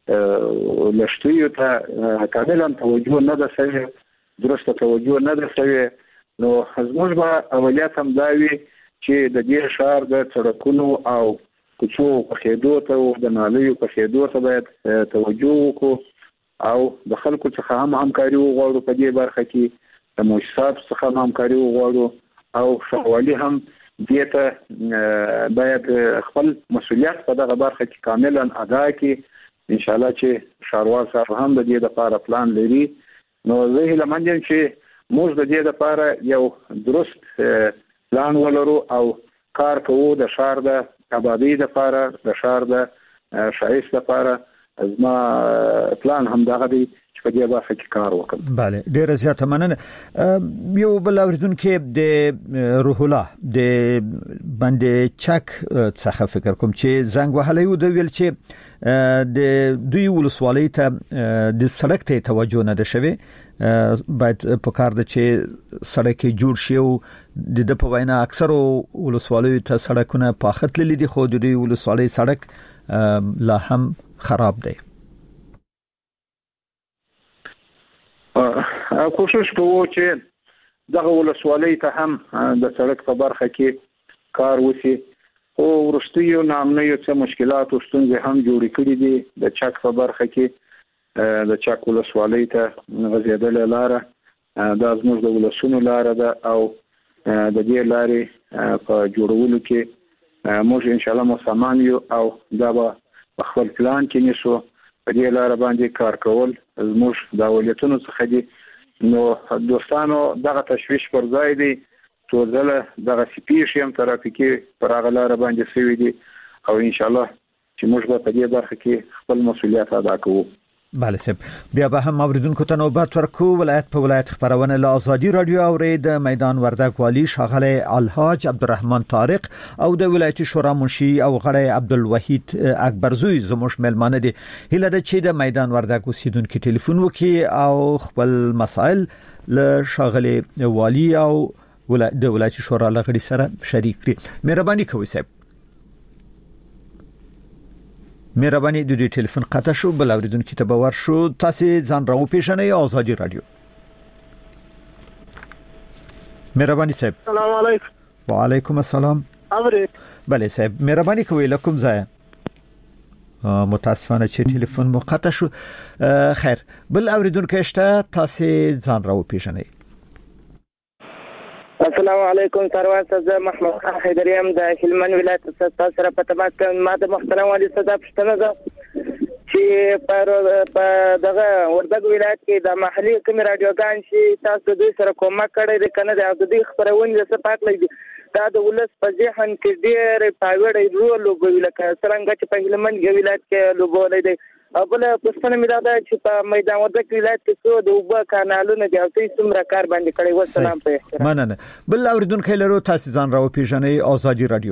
لښتیو ته کاملا توجه نه ده شوې، درسته توجه نه ده شوې. نو زموږ به اولویت هم دا وي چې د دې ښار د سړکونو او کوڅو پخېدو ته او د نالیو پخېدو ته باید توجه وکړو او د خلکو څخه هم همکاري وغواړو په دې برخه کې، د مؤسساتو څخه هم همکاري وغواړو او ښاروالي هم دې ته باید خپل مسؤلیت په دغه برخه کې کاملا ادا کړي. ان شاء الله چې ښاروال صاحب هم د دې لپاره پلان لري. نو زه هیله مند یم چې موږ د دې لپاره یو درست پلان ولرو او کار کوو د ښار د آبادۍ لپاره، د ښار د ښایست لپاره. زما پلان هم دغه دی چې په دې برخه کې کار وکړم. بله، ډیره زیاته مننه. یو بل اوریدونکو د روح الله د باندې چک څخه فکر کوم چې زنګ وهلی و، د ویل چې د دوی ولسوالۍ ته د سړک ته توجه نه ده شوې. باید په کار ده چې سړک جوړ شي او د په وینا اکثر ولسوالیو ته سړکونه پاخه تللي دي، خو د دوی ولسوالۍ سړک لا هم خراب دی. کوشش کوو چې دغه ولسوالۍ ته هم د سړک په برخه کې کار وشي. او ورستیو نامنیو څه مشکلات او ستونزې هم جوړې کړې دي. د چک په برخه کې د چک ولسوالۍ ته غځېدلې لاره دا زموږ د ولسونو لاره ده او د دې لارې په جوړولو کې موږ ان شاء الله مسلمان یو او دا به خپل پلان کې نیسو. په دې لاره باندې کار کول زموږ د اولویتونو څخه دي. نو دوستانو دغه تشویش پر ځای دی. څو ځله دغه سپیش هم ترافیکي پر هغه لاره باندې شوي دي او ان شاء الله چې موږ به په دې برخه کې خپل مسؤلیت ادا کوو. بله صاحب، بیا به هم اوریدونکو ته نوبت ورکو. ولایت په ولایت خبرونه له آزادي رادیو اورید. میدان وردګ والی ښاغلی الحاج عبدالرحمن طارق او د ولایت شورا منشي او غړی عبدالوحید اکبرزوی زموږ ملمانه دي. هیله ده چې د میدان وردګ اوسیدونکو ټلیفون وکړي او خپل مسائل له ښاغلی والی او د ولایت شورا لغړي سره شریک کړي. مهرباني کوئ صاحب. مهرباني د دې ټلیفون قطع شو، بل اوریدونکو ته باور شو. تاسو ځان راو پیژنئ. آزادي رادیو. مهرباني صاحب. السلام علیکم. وعلیکم السلام. امره. بله صاحب، مهرباني کوئ لکم ځای. متاسفانه چې ټلیفون مو قطع شو. خیر، بل اوریدونکو شته، تاسو ځان راو پیژنئ. السلام علیکم. سروان صاحب، محمد خان حیدریم د هلمند ولایت تاسو سره په تماس کې ما د محترم والي صاحب پښتنه ده چې په دغه وردګ ولایت کې د محلي کوم رادیوګان چې تاسو دوی سره کومک کړی دی کنه د دې خبرونه څه پات لګي دا د ولس په ذهن کې ډېر پاوړی رول لوبوي لکه څنګه چې په هلمند ولایت کې لوبولای دی بل پښتنه مې دا چې په میدان وردګ ولایت کې څو د وبا کانالونو د اوتې څومره کار باندې کړی و سلام په احترام مننه بل اوریدونکو لرو تاسو ځان راو پیژنې آزادي رادیو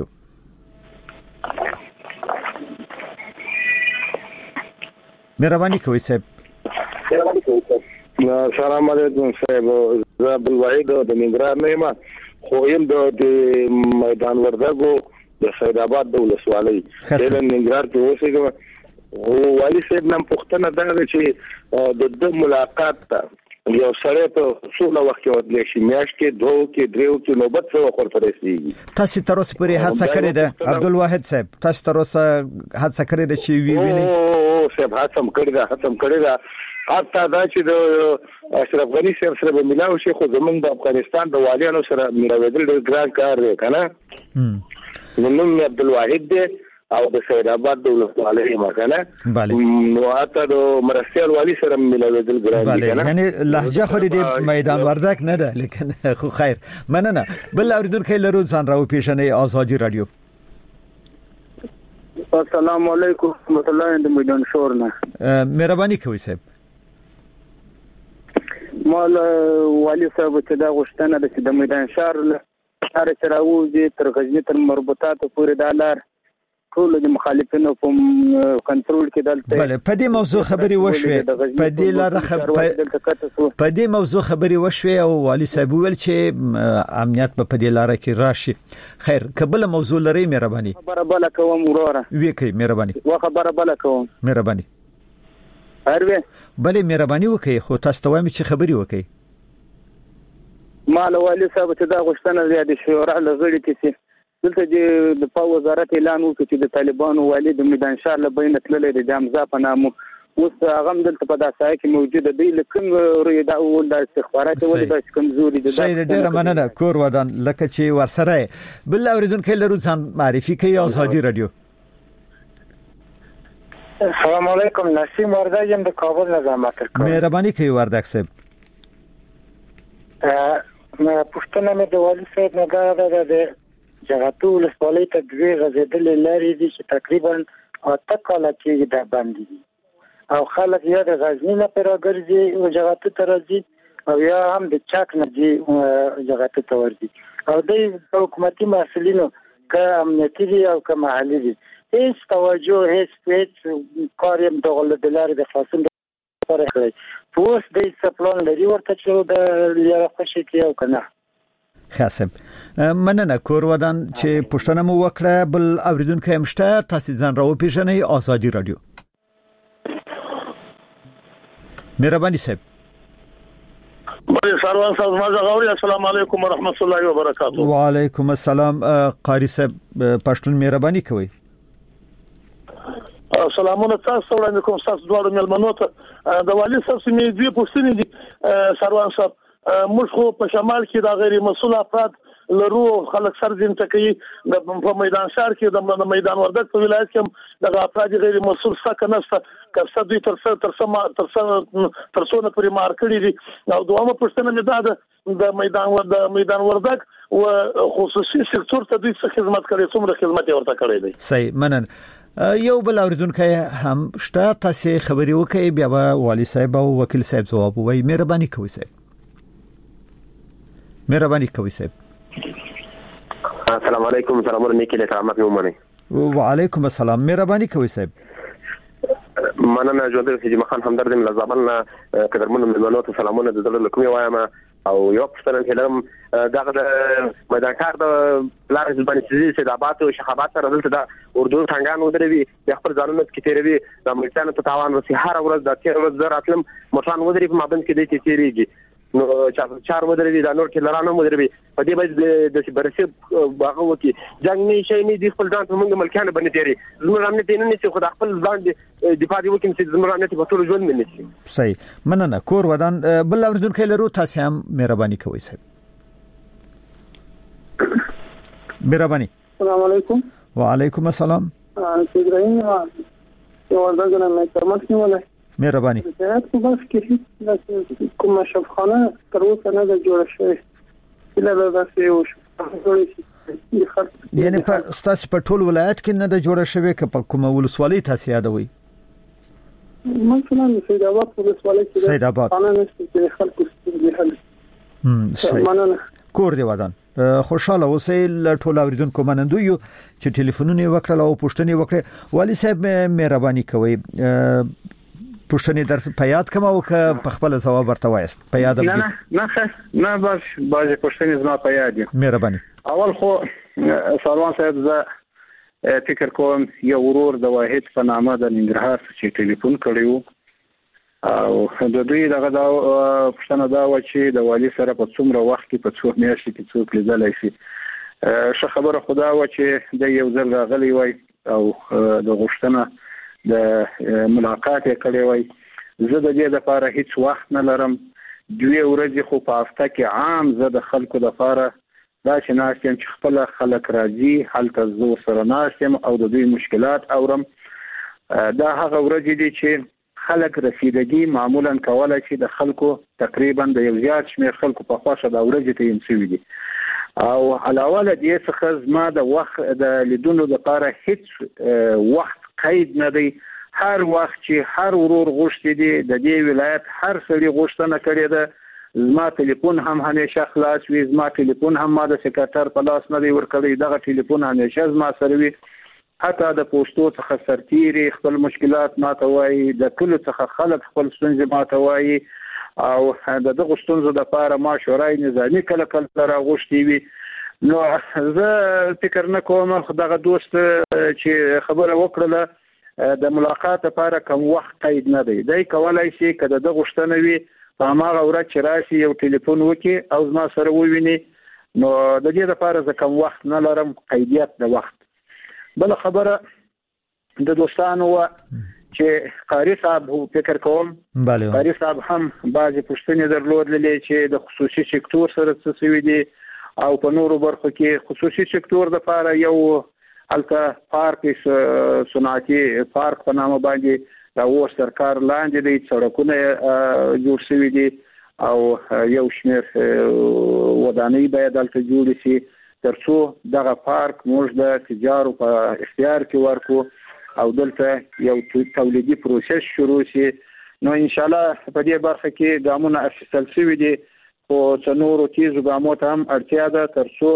مهرباني کوئ صاحب سلام علیکم صاحب زه عبدالواحد د ننګرهار نه یم خو يم د میدان وردګو د سید آباد د ولسوالۍ د ننګرهار کې اوسېږم او والي صاحب نن پښتنه دا چې د ملاقات ته یو سره په څو وخت کې ودلې شي میاش کې دوه کې دریو کې نوبت څو وخت رسیږي تاسو تر اوسه پورې هڅه کړې ده عبدالواحد صاحب تاسو تر اوسه هڅه کړې ده چې ویني او صاحب هڅه کړې ده حتی دا چې د اشرف غنی سره به ملاو شي خو زمونږ د افغانستان د والیانو سره ملاوېدل ډېر ګران کار دی کنه نوم عبدالواحد دی او د سید آباد د ولسوالۍ مکنه نو اته د مرستيال والی سره ملاوېدل ګران دي کنه یعنی لهجه خو دې میدان وردګ نه ده لیکن خو خیر مننه بل اوریدونکو لرو ځان راو پیژنې آزادي رادیو السلام علیکم ورحمت الله د میدان شورنه مهرباني کوئ صاحب مال والی صاحب چې دا غوښتنه ده چې د میدان شهر هر چراوږي تر غزنی تر مربوطات پورې د لار ټول د مخالفینو په کنټرول کې دلته بله په دې موضوع خبري وشوه په دې لاره په دې موضوع خبري وشوه او والی صاحب ویل چې امنیت په دې لاره کې راشي خیر قبل موضوع لري مهرباني خبره بل کوم وروره وی کوي مهرباني خبره بل کوم مهرباني هروي بله مهرباني وکي خو تاسو ته وایم چې خبري وکي مال والی صاحب چې دا غوښتنه زیاده شورا لغړی کې دلته د په وزارت اعلان وکړ چې د طالبانو والی د میدان شهر له بین تللی د جامزا په نامو اوس هغه دلته په داسای کې موجوده دی لکه روی دا اول د استخبارات ولې د کمزوري د شي ډېر مننه کور ودان لکه چې ورسره بل اوریدونکو لرو ځان معرفي کوي آزادي رادیو السلام علیکم نسیم وردګ یم د کابل نه زحمت کوم مهرباني کوي وردګ صاحب پښتنه مې د والی صاحب نه دا د جغتو ولسوالۍ ته دوی غزیدلې لارې دي چې تقریبا 8 کاله کې دا باندې او خلک یا د غزنی نه راګرځي او جغتو ته راځي او یا هم د چاک نه دي جغتو ته ورځي او د حکومتي مسؤلینو که امنیتي دي او که محلي دي هیڅ توجه هیڅ کار یې د غلطلارې د خاصم لپاره کړی پوس د سپلون لري ورته چې د لاره خوشي کې او کنه خاصم مننه کور ودان چې پښتنه مو وکړه بل اوریدونکو همشته تاسو ځان راو پیژنې آزادي رادیو مهرباني صاحب بله سروان صاحب مازه غوري السلام علیکم ورحمت الله وبرکاته وعلیکم السلام قاری صاحب پښتون مهرباني کوي سلامونه تاسو وړاندې کوم تاسو دواړو ملمنو ته د والی صاحب سمې دی پوښتنې دي سروان صاحب موږ خو په شمال کې د غیر مسؤل افراد لرو خلک سرځین تکي په میدان شهر کې د میدان وردګ په ولایت کې د افراد غیر مسؤل څخه نشته کله دوی ترڅونه پرې مار کړی دي او دوامه پښتنه مې ده د میدان وردګ او خصوصي سکتور ته دوی څه خدمت کوي څومره خدمت ورته کړی دی صحیح منن یو بل اوریدونکو هم شته تاسو خبري وکي بیا والی صاحب او وکیل صاحب جواب وایي مهرباني کوئ صاحب مهرباني کوي صاحب السلام علیکم سلامونه نیکی له کرامت مومنه وعلیکم السلام مهرباني کوي صاحب مننه جوړ دې خان همدرد مل زبلنا قدرمن ملمنو ته سلامونه د دل کومي وایم او یو پښتنه کلم دغه د میدان کار د لارې باندې چې د آباد او شخابات سره دلته د اردو څنګه نو دروي د خپل ځانونه کې تیروي د امریکانو ته تاوان ورسي هر ورځ د 13 ورځ راتلم موټران ودرې په مابین کې د تیریږي نو چار ودرې د نور کې لرانه ودرې په دې باندې د برسي باغ وکي جنگ نه شي نه د خپل ځان ته موږ ملکانه باندې تیری زموږ امنیت نه نشي خو د خپل ځان دفاع دی وکي چې زموږ امنیت په ټول ژوند نه نشي صحیح مننه کور ودان بل اوریدونکو لرو تاسو هم مهرباني کوئ صاحب مهرباني السلام علیکم وعلیکم السلام ابراهیم یو وردګ نه مې تماس نیولای. مهرباني. زه په بس کې کوم شفخانه تر اوسه نه ده جوړه شوې. بل دا څه یو یعنی په ستاسو په ټول ولایت کې نه د جوړه شوی ک په کومه ولسوالۍ تاسو یادوي؟ مثلا سید آباد ولسوالۍ کې سید آباد انا نشته چې خلکو ستې حل کور دی ودان. خوشاله اوسئ ټول اوریدونکو منندو یو چې ټلیفونونه وکړل او پوښتنه وکړه. والی صاحب مهرباني کوئ پوښتنه در په یاد کوم او په خپل ځواب ورته وایست په یاد نه بس باز پوښتنه زما په یاد دي. مهرباني. اول خو سروان صاحب زه فکر کوم یو ورور د واحد په نامه د ننګرهار چې ټلیفون کړیو او د دوی دغه دا پوښتنه دا و چې د والی سره په څومره وخت کې په څو میاشتې کې څوک لیدلای شي. ښه خبره خدا و چې د یو ځل راغلی وای او د غوښتنه د ملاقات کړي وای. زه د دې لپاره هیڅ وخت نه لرم. 2 ورځې خو په هفته کې عام زه د خلکو لپاره دا چې ناشتم چې خپل خلک راځي حالت زو سره ناشتم او د دوی مشکلات اورم. دا هغه ورځې دي چې خلک رسیدګي معمولا کولای شي د خلکو تقریبا د یو زیات شمېر خلکو په خواشه د ورځې ته یمسوي دي او علاوه له دې څخه زما د وخت د لیدونو لپاره هیڅ وخت قید نه دی. هر وخت چې هر ورور غوښتي دي د دې ولایت هر سړي غوښتنه کړې ده. زما ټلیفون هم همیشه خلاص وي. زما ټلیفون هم ما د سکرټر په لاس نه دی ورکړی. دغه ټلیفون همیشه زما سره وي. حتی د پوسټو څخه سرتيري خپل مشکلات ماته وایي. د کلو څخه خلک خپل ستونزې ماته وایي او د دغه ستونزو لپاره ما شورای نظامی کله کله راغوښتي وي. نو زه فکر نه کوم دغه دوست چې خبره وکړه د ملاقات لپاره کوم وخت قید نه دی. دای کولای شي کله د غوښتنه وي په هغه ورځ چې راشي یو ټلیفون وکړي او زما سره وویني. نو د دې لپاره زه کوم وخت نه لرم قیدیت د وخت. بل خبره د دوستانو چې قاری صاحب فکر کوم قاری صاحب هم بعضی پوښتنې درلودلې چې د خصوصي سکتور سره څه سوي دي او په نورو برخو کې خصوصي سکتور لپاره یو الته پارک صنعتي پارک په نامه باندې دا و سرکار لاندې د سړکونه جوړ شوي دي او یو شمېر ودانۍ باید دلته جوړ شي ترڅو دغه پارک موږ د تجارو په اختیار کې ورکو او دلته یو تولیدي پروسس شروع شي. نو ان شاء الله په دې برخه کې ګامونه اخیستل شوي دي او څنورو تیزو ګامو ته هم اړتیا ده ترڅو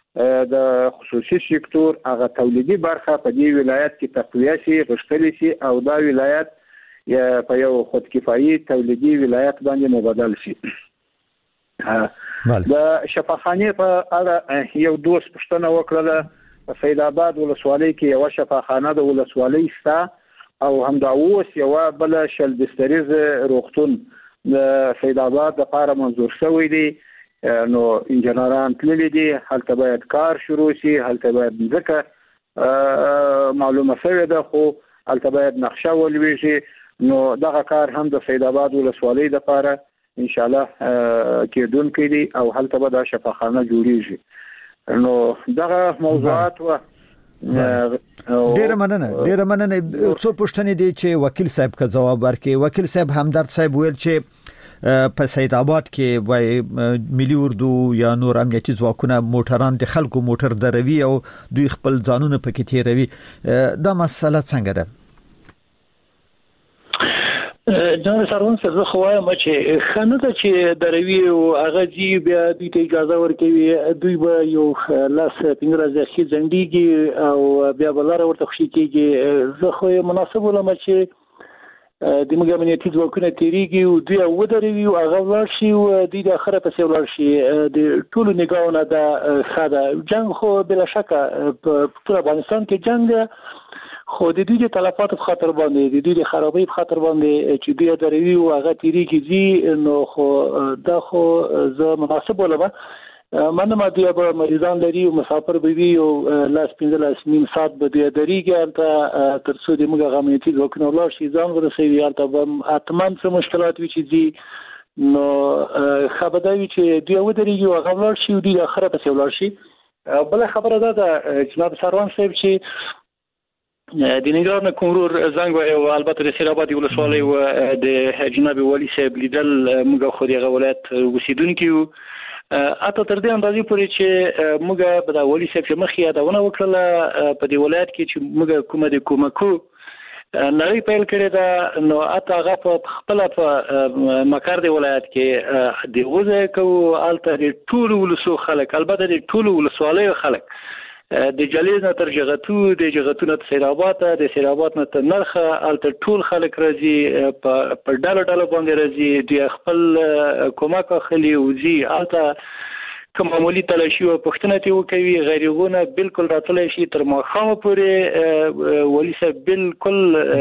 د خصوصي سکتور هغه تولیدي برخه په دې ولایت کې تقویه شي غښتلې شي او دا ولایت په یو خودکفایي تولیدي ولایت باندې مبادل شي. د شفاخانه په اړه یو دوست پوښتنه وکړه. په سید آباد ولسوالۍ کې یو شفاخانه د ولسوالۍ ستا او همدا اوس یو بل شل بستریز روغتون د سید آباد لپاره منظور شوی دی. نو انجنیران تللی دي هلته باید کار شروع شي. هلته باید ځکه معلومه شوې ده خو هلته باید نقشه ولويږي. نو دغه کار هم د سید آباد ولسوالۍ لپاره ان شاء الله کېدونکې دي او هلته به د شفاخانه جوړیږي. نو دغه موضوعات ډیره مننه څو پوښتنې دي چې وکیل صاحب کا جواب ورکړي. وکیل صاحب همدرد صاحب ویل چې په سید آباد کې وای ملي اردو یا نور امنیتي ځواکونه موټران د خلکو موټر دروي او دوی خپل ځانونه پکې تیروي. دا مسله څنګه ده؟ جناب سروان صاحب خو وایم چې خنه ته چې دروي او هغه جی بیا دوی ته اجازه ورکوي دوی به یو لاس پنګرازه خي ځنډيږي او بیا بلاره ورته خوشي کیږي. زه خو مناسب ولم چې د موږ امنیتي ځواکونه تیریږي او دوی ودروي او هغه ورشي شي او د اخره په څیر ورشي. د ټولو نگاهونه د خاده جنگ خو بلا شک په ټول افغانستان کې جنگ خو د دې تلفات په خاطر باندې د دې خرابې په خاطر باندې چې دوی دروي او هغه تیریږي. نو خو دا خو زه مناسب ولم. منم دوی به مریضان لري او مسافر به وي او لاس 15 نیم ساعت به دوی دریږي هلته ترڅو د موږ امنیتي ځواکونه ولاړ شي ځان ورسوي هلته به اتمن څه مشکلات وي چې دي. نو خبرداري چې دوی ودرېږي او هغه ولاړ شي او دوی اخره پسې ولاړ شي. بل خبره ده جناب سروان صاحب چې د ننګرهار نه کومرور زنګ او البته د سیراباد ولسوالۍ او د جناب والي صاحب لیدل موږ خو دغه ولایت اوسیدونکو اته تر دې اندازې پورې چې موږ په د والي صاحب مخ یادونه وکړه په دې ولایت کې چې موږ کومه د کومکو نړۍ پیل کړی دا نو اته هغه په خپل په مکر دی ولایت کې د غوزه کو الته د ټول ولسو خلک البته د ټول ولسوالۍ خلک د جلیز نه تر جغتو د جغتو نه سیرابات د سیرابات نه تر نرخه الته ټول خلک راځي په ډاله ډاله باندې راځي د خپل کومک خلی وزي الته کوم معمولی تلاشي او پښتنه ته وکوي غیرغونه بالکل راتللی شي تر ماخامه پورې ولی صاحب بالکل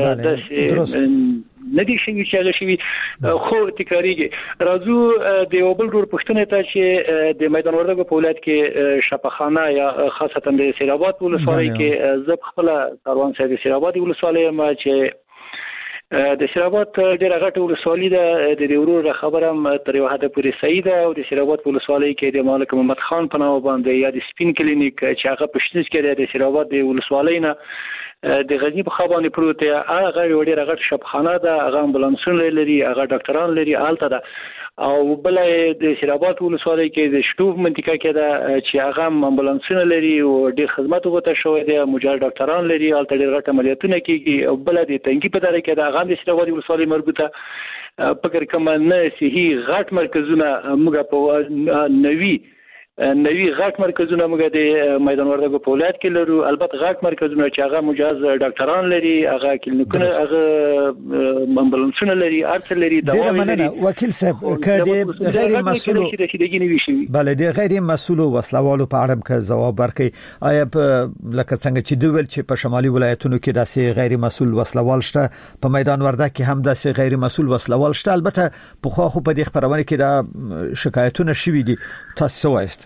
د ندی شي چې شي خو تکراریږي راځو د یو بل ډور پښتنه ته چې د میدان وردګو په ولایت کې شفاخانه یا خاصتا د سیراباد ولسوالۍ کې زب خپل کاروان صاحب سیراباد ولسوالۍ ما چې د سیراباد ډیره غټه ولسوالۍ ده د ورور خبرم تر یو حد پورې صحیح ده او د سیراباد ولسوالۍ کې د مالک محمد خان په نامه باندې یا د سپین کلینیک چې هغه پښتنځ کې د سیراباد د ولسوالۍ نه د غزنی په خبرونه پروت هغه ډیره غټه شپخانه ده هغه امبولانسونه لري هغه ډاکټران لري آلته ده او بل د سیراباد ولسوالۍ کې د شټوب منطقه کې ده چې هغه امبولانسونه لري او ډیر خدمات وته شوی دی مجاهد ډاکټران لري آلته ډیر غټه عملیاتونه کیږي او بل د تنګي په دره کې ده هغه د سیراباد ولسوالۍ مربوطه فکر کوم نه صحیح غټ مرکزونه موږ په نوی غټ مرکزونه موږ د میدان وردګو په ولایت کې لرو البته غټ مرکزونه چې هغه مجاز ډاکټران لري هغه کلینیکونه هغه امبولانسونه لري ارڅ لري دوا لري وکیل صاحب کده غیر مسؤل بله د غیر مسؤل وسلوالو په اړه که جواب ورکړي آیا لکه څنګه چې دوی چې په شمالي ولایتونو کې داسې غیر مسؤل وسلوال شته په میدان وردګ کې هم داسې غیر مسؤل وسلوال شته البته په خو په دې خبرونه کې دا شکایتونه شوي دي تاسو وایست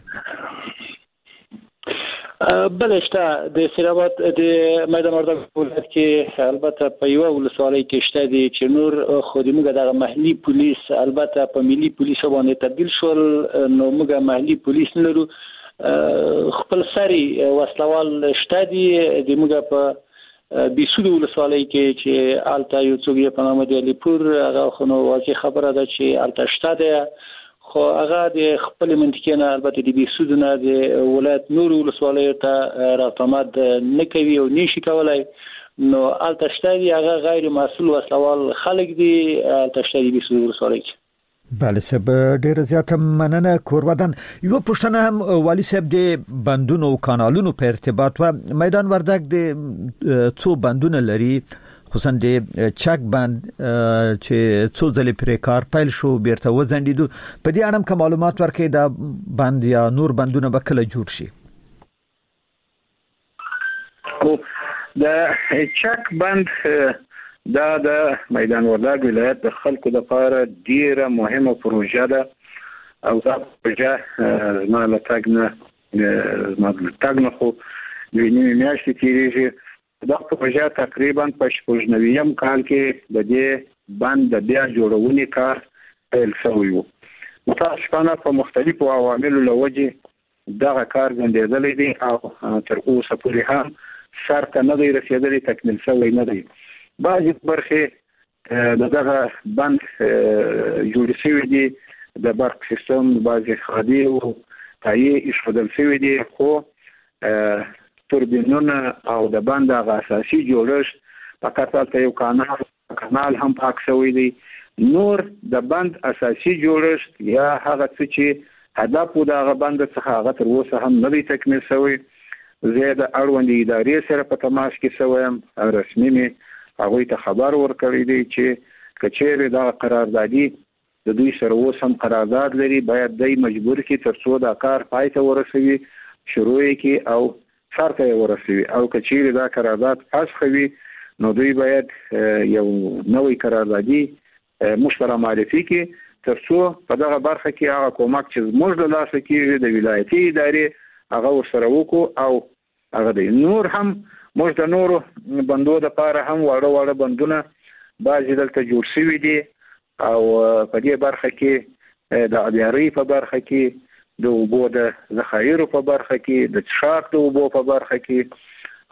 بلشته د سیراباد د میدان وردګ ولایت کې البته په یو ولسوالۍ کې شته دي چې نور خو د موږ د محلي پولیس البته په ملي پولیس باندې تبدیل شول نو موږ محلي پولیس لرو خپل سری وسلوال شته دي د موږ په بیسود ولسوالۍ کې چې آلته یو څوک په نامه دی علیپور هغه خو نو واقعي خبره ده چې آلته شته ده خو هغه د خپل منطقې نه البته د بیسود نه د ولایت نور ولسوالۍ ته راټمد نه کوي او نشي کولای نو آلته شته هغه غیر مسؤل وسلوال خلک دي آلته شته د بیسود ولسوالۍ بله صاحب ډیر زیات مننه کوروادن یو پښتنه هم والی صاحب د بندونو او کانالونو په ارتباط و میدان وردګ د څو بندونه لري خصوصا د چک بند چې څو ځلې پرې کار پیل شو بیرته وزندیدو په دې اړه کوم معلومات ورکړي دا بند یا نور بندونه به کله جوړ شي د چک بند دا د میدان وردګ ولایت د خلکو لپاره ډیره مهمه پروژه ده او دا پروژه زما له تاګ نه خو د نیمه میاشتې تیریږي دا پروژه تقریبا په 90م کال کې د دې بند د بیا جوړونې کار پیل شوی و متاسفانه په مختلفو عواملو لوجه دغه کار ځنډېدلی دی او تر اوسه پورې هم سر ته نه دی رسېدلی تکمیل شوی نه دی بعضې برخې دغه بند جوړ شوي دي د برق سیستم بعضې خادي او تایې ایښودل شوي دي خو توربینونه او د بند هغه اساسي جوړښت فقط هلته یو کانال هم پاک شوی دی نور د بند اساسي جوړښت یا هغه څه چې هدف و د هغه بند څخه هغه تر اوسه هم نه دی تکمیل شوی زه د اړوندې ادارې سره په تماس کې شوم رسمي مې هغوی ته خبر ورکړی دی چې که چیرې دغه قراردادي د دوی سره اوس هم قرارداد لري باید دی مجبور کړي تر څو دا کار پای ته ورسوي شروع یې کړي او سر ته ورسوي او که چیرې دا قرارداد فسخ وي نو دوی باید یو نوې قراردادي موږ سره معرفي کړي تر څو په دغه برخه کې هغه کومک چې زموږ له لاسه کېږي د ولایتي ادارې هغه ورسره وکړو او هغه دی نور هم موږ د نورو بندو دپاره هم واړه بندونه بعضې دلته جوړ شوي دي او په دې برخه کې د آبیارۍ په برخه کې د اوبو د ذخایرو په برخه کې د څښاک د اوبو په برخه کې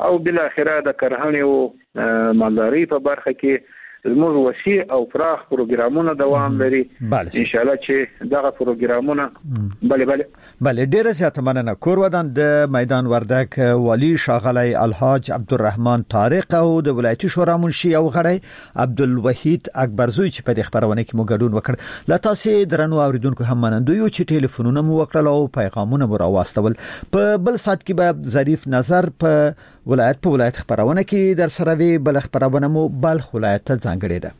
او بل اخره د کرهڼې او مالداري په برخه کې زموږ وسیع او پراخ پروګرامونه دوام لري ان شاء الله چې دغه پروګرامونه بله ډیره زیاته مننه. کور ودان د میدان وردک والی شاغلی الحاج عبدالرحمن طارق او د ولایتي شورا منشي او غړی عبدالوحید اکبرزوی چې په خبرونه کې مو ګډون وکړ. لا تاسو درنو اوریدونکو هم منندوی چې ټلیفونونه مو وکړل او پیغامونه مو راوستل. په بل سات کې به ظریف نظر په ولایت خبرونه کې در سره وی بل خبرونه مو بلخ ولایت ته ځانګړې ده.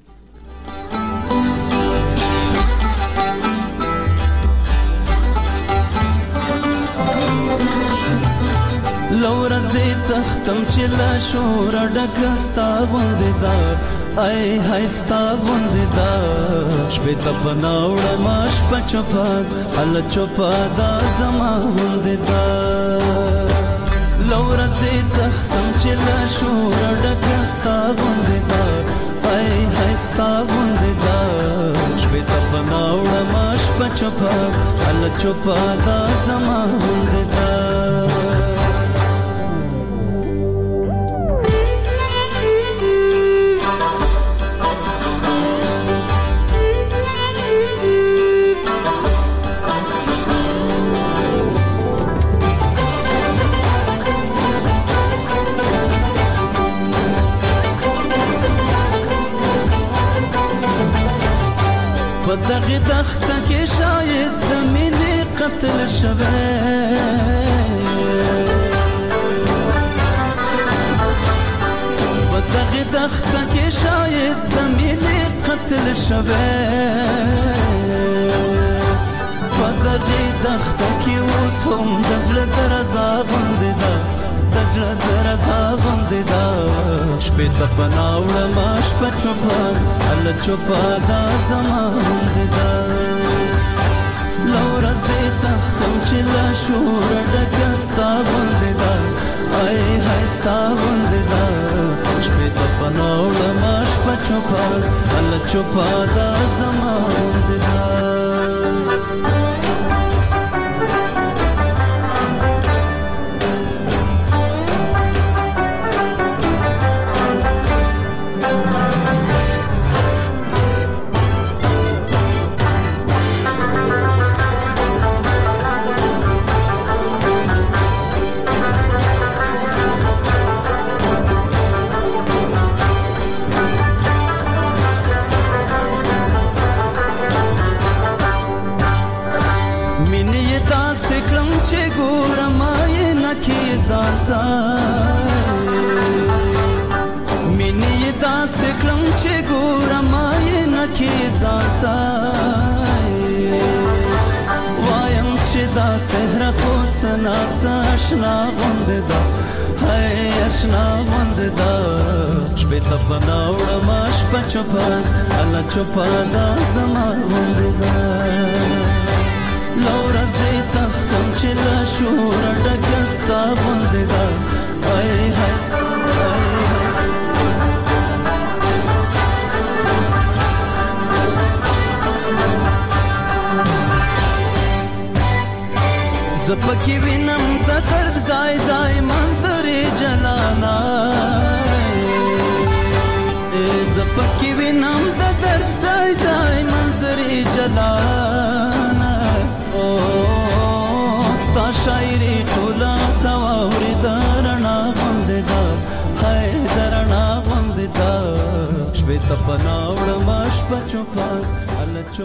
لورا زی تختم چې لا شور ډکستا باندې دا ای هايستا باندې دا شپه ته پناوړه ماش پچپاد ال چوپا دا زما باندې دا لورا زی تختم چې لا شور ډکستا باندې دا ای هايستا باندې دا شپه ته پناوړه ماش پچپاد ال چوپا دا زما باندې دا دغه دخته کې شاید د مینې قتل شوه دغه دخته کې شاید د مینې قتل شوه دغه دخته کې اوس هم د زړه درزا باندې ده د زړه درزا باندې ده شپې ته پناوړه ماش په چوپان ال چوپا دا زما باندې ده لورا زی تختم چې لا شور ډکستا باندې ده ای هايستا باندې ده شپې ته پناوړه ماش په چوپان ال چوپا دا زما باندې ده اشنا باندې دا هاي اشنا باندې دا شپه ته پناوړه ماش پچپا الله چوپا دا زما باندې دا لورا زی تختم چې لا شور ډکستا باندې دا هاي هاي زپکی وینم د درد زای زای منظرې جلانا زپکی وینم د درد زای زای منظرې جلانا او ستا شاعري ټولا تاوري درنا باندې دا هاي درنا باندې دا شپه ته پناوړه ماش په چوپان